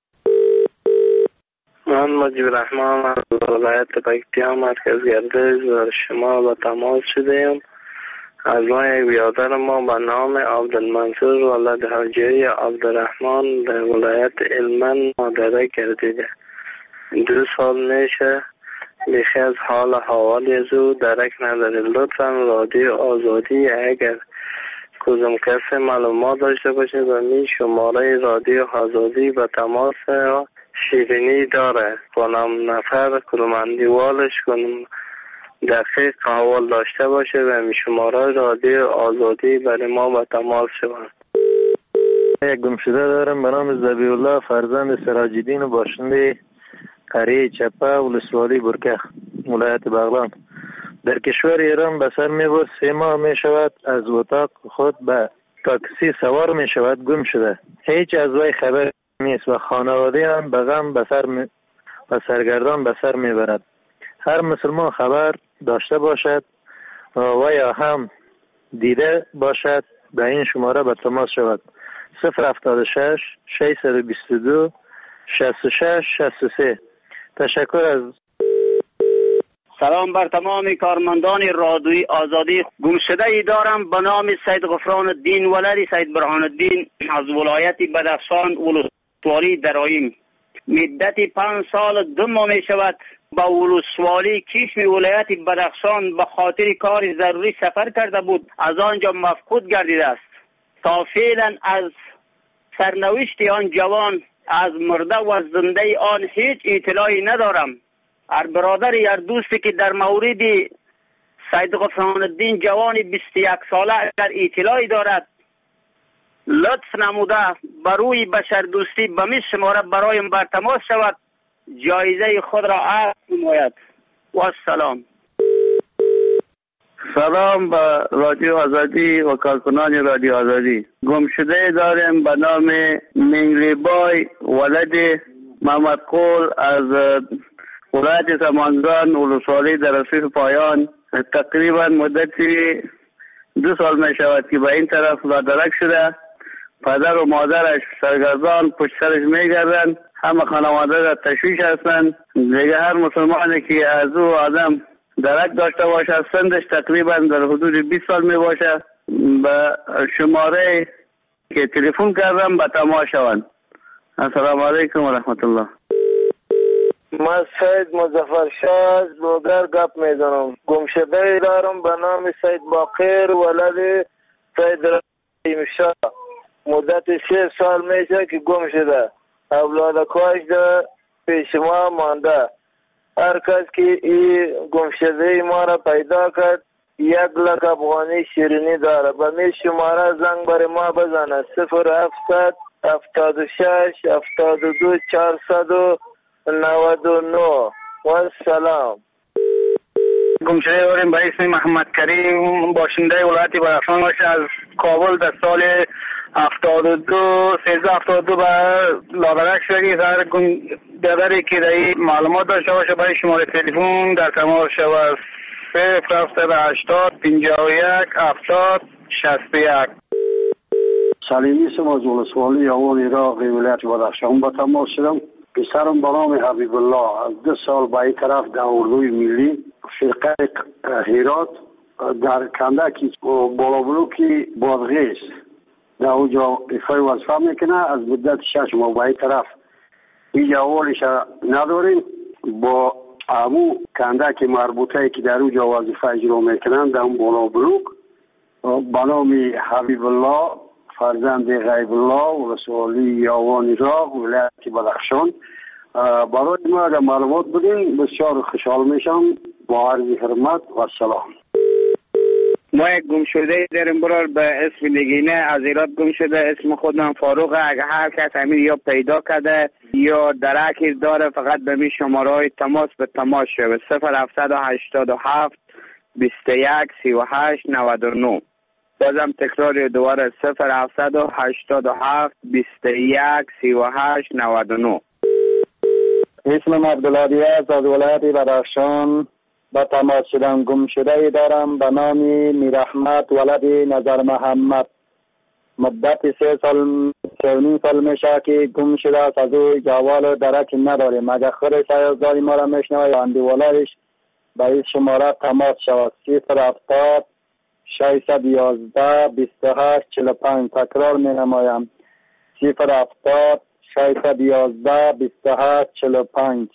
من مجیب الرحمن از ولایت پکتیا مرکز گردش و شما با تماس شدیم. از ما یک بیادر ما به نام عبدالمنصور ولد حجه عبدالرحمن در ولایت هلمند مادره گردیده. دو سال میشه بیخی از حال حوالی از او درک نداره. لطفا رادیو آزادی اگر کدام کسی معلومات داشته باشه و می شماره رادیو آزادی به تماس شیرینی داره کنم نفر کدام اندیوالش کنم دقیق حوال داشته باشه و می شماره رادیو آزادی برای ما به تماس شوند. یک گمشده دارم به نام زبی الله فرزند سراج الدین و باشنده قریه چپه ولسوالی برکه ولایت بغلان در کشور ایران به سر می برد. سه ماه می شود از اتاق خود به تاکسی سوار می شود گم شده. هیچ از وی خبر نیست و خانواده هم به غم به سر می و سرگردان به سر می برد. هر مسلمان خبر داشته باشد و یا هم دیده باشد به این شماره به تماس شود. صفر هفتاد و شش ششصد و بیست و دو شصت و شش شصت و سه. تشکر از سلام بر تمام کارمندان رادیوی آزادی. گمشده ای دارم به نام سید غفران الدین ولدی سید برهان الدین از ولایت بدخشان ولسوالی درایم. مدت پنج سال دو ماه می شود با ولسوالی کشم ولایت بدخشان به خاطر کار ضروری سفر کرده بود از آنجا مفقود گردیده است. تا فعلا از سرنوشت آن جوان از مرده و زنده آن هیچ اطلاعی ندارم. هر برادر هر دوستی که در مورد سید غفران الدین جوان بیست و یک ساله اگر اطلاعی دارد لطف نموده بروی بشر دوستی به می شماره برایم بر تماس شود جایزه خود را عرض نماید. و السلام. سلام به رادیو آزادی و کارکنان رادیو آزادی. گمشده داریم به نام منگلی بای ولد محمد قول از ولایت سمنگان ولسوالی در رسیف پایان. تقریبا مدتی دو سال می شود که به این طرف درک شده. پدر و مادرش سرگردان پشت سرش می گردن. همه خانواده در تشویش هستند. دیگه هر مسلمانی که از او آدم درک داشته باشه سندش تقریبا در حدود بیست سال می باشه به شماره که تلفن کردم به تماس شوند. السلام علیکم و رحمت الله. من سید مظفر شاه از لوگر گپ میزنم. گمشده دارم به نام سید باقر ولد سید رحیم شاه. مدت شش سال میشه که گم شده. اولاد کاش ده پیش ما مانده. هر کس که این گمشده ما را پیدا کرد یک لک افغانی شیرینی داره. به می شماره زنگ بر ما بزنه صفر هفتصد هفتاد و شش هفتاد و دو چهارصد و نود و نه. و سلام. گمشده داریم به اسم محمد کریم باشنده ولایت بدخشان باشه از کابل در سال هفتاد و دو سیزده هفتاد و دو به لادرک شدگی. هر دادری که دایی معلومات داشته باشه برای شماره تلفن در تماس شود صفر هفتصد و هشتاد پنجاه و یک هفتاد شصت و یک. سلیمی سم از ولسوالی آوان عراق ولایت بدخشان با تماس شدم. پسرم به نام حبیب الله از دو سال به این طرف در اردوی ملی فرقه هرات در کندکی بالا بلوکی بادغیس در اونجا ایفای وظیفه میکنه. از مدت شش ماه به این طرف اینجا اولش نداریم. با امو کندکی مربوطه که در اونجا وظیفه اجرا میکنن در اون بالا بلوک به نام حبیب الله فرزند غیب الله ولسوالی یاوان عراق ولایت بدخشان برای ما اگر معلومات بدین بسیار خوشحال میشم. با عرض حرمت و سلام. ما یک گم شده داریم برار به اسم نگینه از ایراد گم شده. اسم خودم فاروقه. اگر هر کس همین یا پیدا کرده یا درکی داره فقط به می شماره های تماس به تماس شده صفر هفتصد و هشتاد و هفت بیست و یک سی و هشت نود و نه. بازم تکرار دوباره صفر هفتصد و هشتاد و هفت بیست و یک سی و هشت نود و نه. اسمم عبدالهادی است از ولایت بدخشان. با تماس شدم گم شده دارم به نام میرحمت ولد نظر محمد. مدت سه سال سه نیم سال میشه که گم شده است. از او جوال و درک نداریم. اگر خود سیازداری ما را میشنوه یا اندیولایش به این شماره تماس شود صفر هفتاد ششصد و یازده بیست و هشت چهل و پنج. تکرار می نمایم صفر هفتاد ششصد و یازده بیست و هشت چهل و پنج.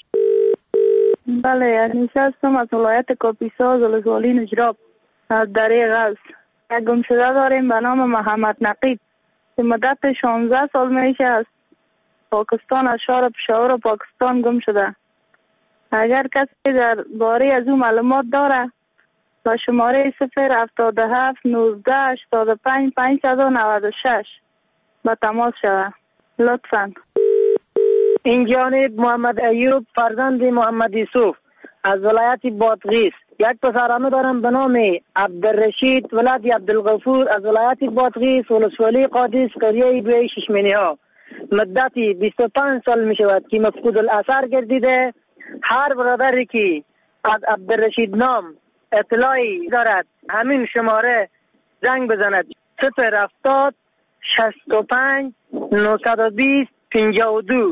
بله نشستم از ولایت کاپیسا ولسوالی نجراب از دریغ است. یک گم شده داریم به نام محمد نقیب که مدت شانزده سال میشه از پاکستان از شهر پشاور پاکستان گم شده. اگر کسی در باره از او معلومات داره با شماره صفر هفتاد و هفت نوزده هشتاد و پنج پانصد و نود و شش با تماس شود لطفاً. این جانب محمد ایوب فرزند محمد یوسف از ولایت بادغیس. یک پسرانو دارم به نام عبدالرشید ولد عبدالغفور از ولایت بادغیس ولسوالی قادس قریه دوی ششمینی ها. مدتی بیست و پنج سال می شود که مفقود الاثر گردیده. هر برادری که از عبدالرشید نام اطلاعی دارد همین شماره زنگ بزند صفر هفتاد شصت و پنج نهصد و بیست پنجاه و دو.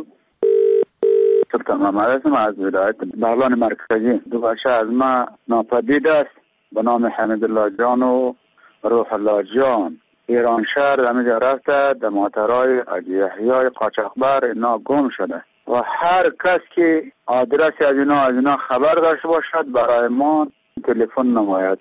سلطان محمد هستم از ولایت بغلان مرکزی. دو بچه از ما ناپدید است به نام حمید الله جان و روح الله جان. ایران شهر همینجا رفته در ماترای یحیای قاچاقبر اینا گم شده و هر کس که آدرسی از اینا از اینا خبر داشته باشد برای ما تلفن نماید.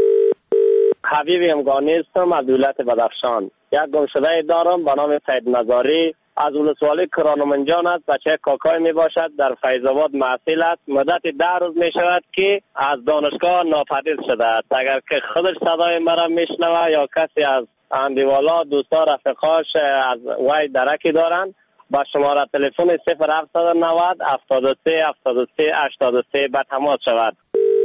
حبیب امگانی هستم از ولایت بدخشان. یک گم شده دارم به نام سید نظاری از ولسوالی کرانومنجان است. بچه کاکای می باشد در فیض آباد محصل است. مدت ده روز می شود که از دانشگاه ناپدید شده است. اگر که خودش صدای مرا می شنوه یا کسی از اندیوالا دوستا رفقاش از وای درکی دارند با شماره تلفن صفر هفتصد و نود هفتاد و سه هفتاد و سه هشتاد و سه به تماس شود.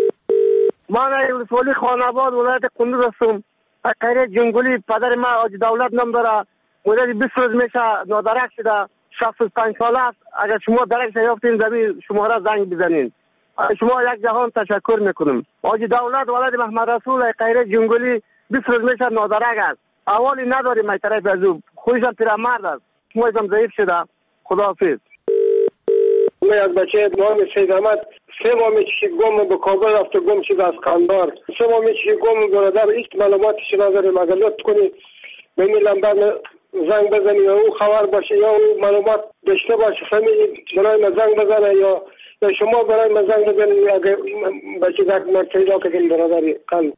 من ولسوالی خاناباد ولایت کندوز هستم. خیریت جنگولی پدر ما آج دولت نام داره. مدت بیست روز میشه نادرک شده. شصت و پنج ساله است. اگر شما درک یافتین زمین شما را زنگ بزنین. شما یک جهان تشکر میکنم. آج دولت ولایت محمد رسول خیریت جنگولی بیست روز میشه نادرک است. اولی نداریم از طرف از او. خودشم پیرمرد است. شما ازم ضعیف شده. خداحافظ. من از بچه نام سید احمد سه ماه میشه گم به کابل رفته گم شده از قندار. سه ماه میشه گم برادر هیچ معلوماتش نداریم. اگر لطف کنی به این لمبر زنگ بزنی یا او خبر باشه یا او معلومات داشته باشه فهمی برای من زنگ بزنه یا یا شما برای من زنگ بزنید اگر بچه در مرتیجا کردیم برادری قند.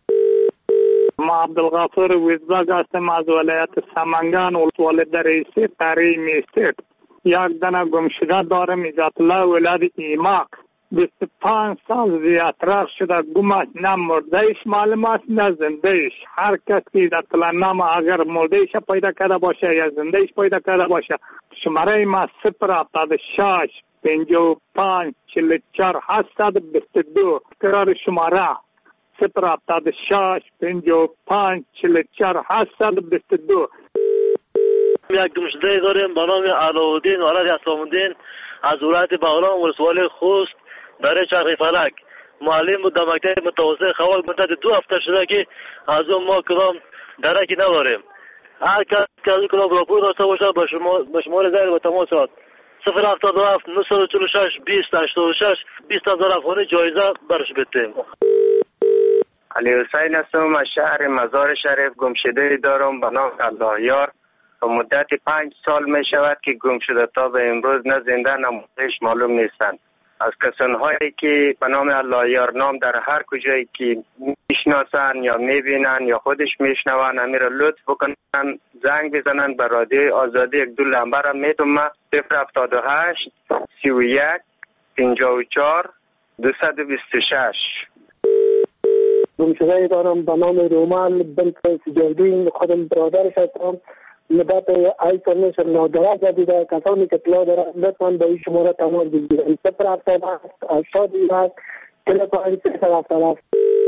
ما عبدالغفور ویزباگ هستم از ولایت سمنگان ولسوالی رئیسی تریم استیت. یک دانه گم شده دارم عزت الله ولد ایماق. بیست و پنج سال زیادتر شده گمش نه مردهش معلوم است نه زندهش. هر کسی اطلاع نام اگر مردهش پیدا کرده باشه یا زندهش پیدا کرده باشه شماره ما صفر هفتاد و شش پنجاه و پنج چهل و چهار هشتصد و بیست و دو. قرار شماره صفر هفتاد و شش پنجاه و پنج چهل و چهار هشتصد و بیست و دو. یک گم شده داریم به نام علاءالدین ولد اسلام الدین از ولایت بغلان ولسوالی خوست در چرخ فلک. معلم بود در مکتب متوسط خوال. مدت دو هفته شده که از اون ما کدام درکی نداریم. هر کس که از این کلاب راپور داشته باشد به شما به شماره زنگ به تماس شود صفر هفتاد و هفت نهصد و چهل و شش بیست هشتاد و شش بیست هزار افغانی جایزه برش بدیم. علی حسین هستم از شهر مزار شریف. گمشده دارم به نام الله یار. تا مدت پنج سال می شود که گم شده، تا به امروز نه زنده نه مرده‌اش معلوم نیستند. از کسانهایی که به نام الله یار نام در هر کجایی که میشناسن یا میبینن یا خودش میشنون امیر لطف بکنن زنگ بزنن به رادیو آزادی. یک دو لمبر میتونم صفر هفتاد و هشت سی و یک پنجاه و چهار دویست و بیست و شش. گمشده دارم به نام رومان بنت سجادین. خودم برادرش هستم. مدت ای سال میشه نادره جدیده. کسانی که اطلاع دارن لطفاً به این شماره تماس بگیرن. صفر هفتاد و هشت هشتاد و یک چهل و پنج صفر هفتاد و هفت.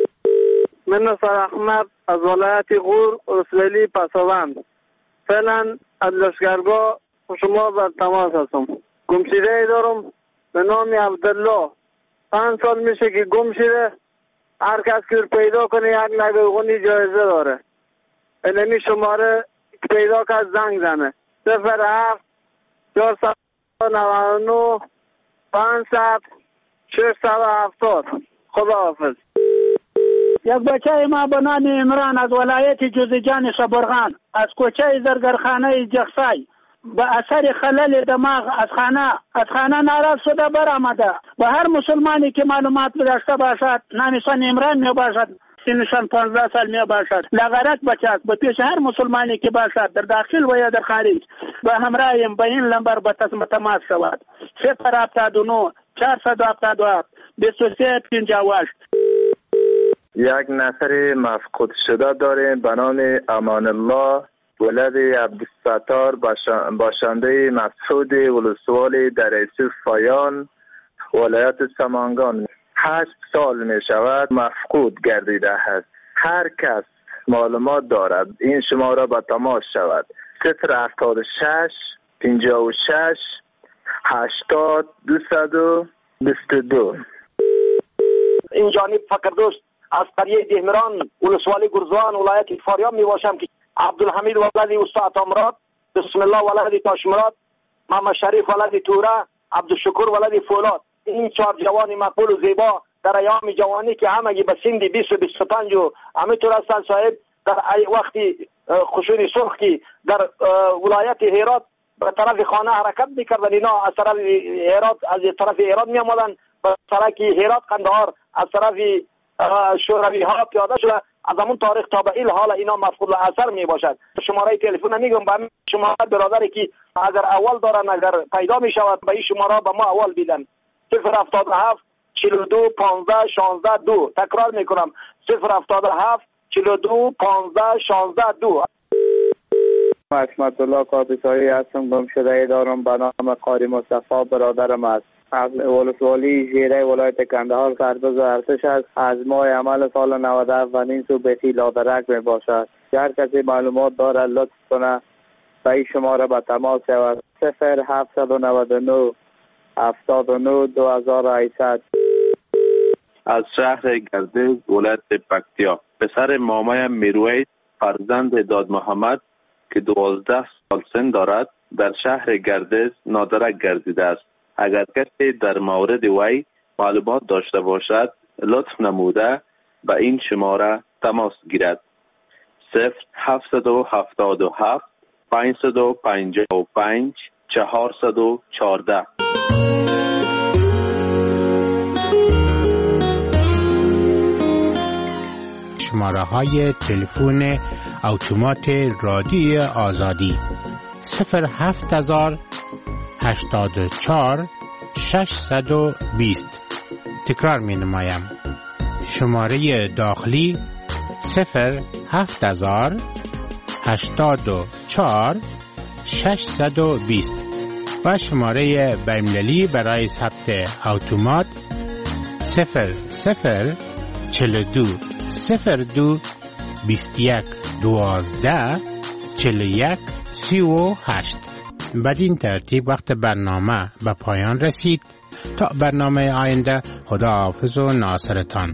من نصر احمد از ولایت غور رسولی پسوند. فعلا از لشکرگاه شما بر تماس هستم. گمشده دارم به نام عبدالله. پنج سال میشه که گم شده. هر کس که پیدا کنه یک نگوگونی جایزه داره. اینمی شماره پیدا که زنگ زنه صفر هفت چهارصد و نود و نه پانصد ششصد و هفتاد. خدا حافظ. یک بچه ما به نام عمران از ولایت جوزجان شبرغان از کوچه زرگرخانه جخسای به اثر خلل دماغ از خانه از خانه ناراض شده برآمده. به هر مسلمانی که معلومات داشته باشد نامشان عمران می باشد، سنشان پانزده سال می باشد، لغرک بچه است. به پیش هر مسلمانی که باشد در داخل و یا در خارج به همراهیم به این لمبر به تماس شود صفر هفتاد و نه چهارصد و هفتاد و هفت بیست و سه پنجاه و هشت. یک نفر مفقود شده داریم به نام امان الله ولد عبدالستار باشنده مسعود ولسوالی در ایسوف فایان ولایت سمنگان. هشت سال می شود مفقود گردیده است. هر کس معلومات دارد این شماره به تماس شود صفر هفتاد و شش پنجاه و شش هشتاد دویست و بیست و دو. این جانب فقردوست از قریه دهمران ولسوالی گرزوان ولایت فاریاب می باشم که عبدالحمید ولد استاد امراد، بسم الله ولد تاشمراد، محمد شریف ولد توره، عبدالشکر ولد فولاد. این چهار جوان مقبول و زیبا در ایام جوانی که همگی به سن بیست و بیست و پنج و همینطور هستند صاحب در وقتی خشونی سرخ که در ولایت هرات به طرف خانه حرکت میکردن، اینا از طرف هرات از طرف هرات می آمدن به سرک هرات قندهار از طرف شوروی ها پیاده شده. از همون تاریخ تا به این حال اینا مفقود الاثر می باشد. شماره تلفن میگم به شما برادری که اگر اول دارن اگر پیدا می شود به این شماره به ما اول بیدن صفر هفتاد و هفت چهل و دو پانزده شانزده دو. تکرار میکنم صفر هفتاد و هفت چهل و دو پانزده شانزده دو. اسمت الله کاپیسایی هستم. گمشده دارم به نام قاری مصطفی برادرم است. از ولسوالی ژیره ولایت کندهار سرباز ارتش است. از ماه عمل سال نود و هفت و نیم سو بهی لادرک می باشد. هر کسی معلومات دارد لطف کنه به این شماره به تماس شود صفر هفتصد و نود و نه هفتاد و نه دو هزار و هشتصد. از شهر گردز ولایت پکتیا پسر مامای میرویس فرزند داد محمد که دوازده سال سن دارد در شهر گردز نادرک گردیده است. اگر کسی در مورد وی معلومات داشته باشد لطف نموده به این شماره تماس گیرد صفر هفتصد و هفتاد و هفت پانصد و پنجاه و پنج چهارصد و چهارده. شماره های تلفن اتومات رادیو آزادی صفر هفت هزار هشتاد و چهار ششصد و بیست. تکرار می نمایم. شماره داخلی صفر هفت هزار هشتاد و چهار ششصد و بیست و شماره بین‌المللی برای ثبت اتومات صفر صفر چهل و دو صفر دو بیست و یک دوازده چهل و یک سی و هشت. بدین ترتیب وقت برنامه به پایان رسید. تا برنامه آینده خدا حافظ و ناصرتان.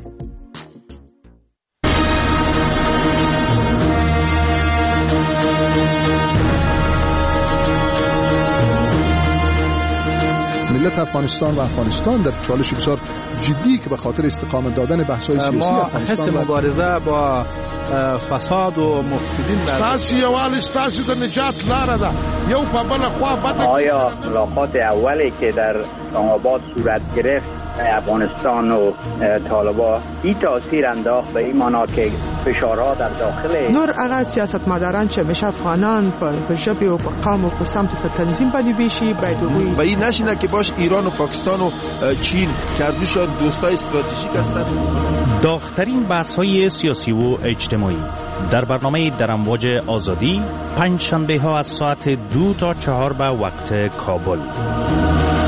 ملت افغانستان و افغانستان در چالش بسیار جدی که به خاطر استقامت دادن بحث‌های سیاسی ما افغانستان حس مبارزه با فساد و مفسدین ستاسو یوال ستاسو د نجات لاره ده. یو په بل خوا بده. آیا ملاقات اولی که در آباد صورت گرفت افغانستان و طالبان این تاثیر انداخت به این معنا که فشارها در داخل نور هغه سیاستمداران چې همیشه افغانان په ژبې او په قوم او په سمت په تنظیم باندې بیشي باید وګوري و این نشینه که باش ایران و پاکستان و چین کردوشان دوستای استراتژیک هستند. داغ‌ترین بحث‌های سیاسی و اجتماعی در برنامه در امواج آزادی پنج شنبه ها از ساعت دو تا چهار به وقت کابل.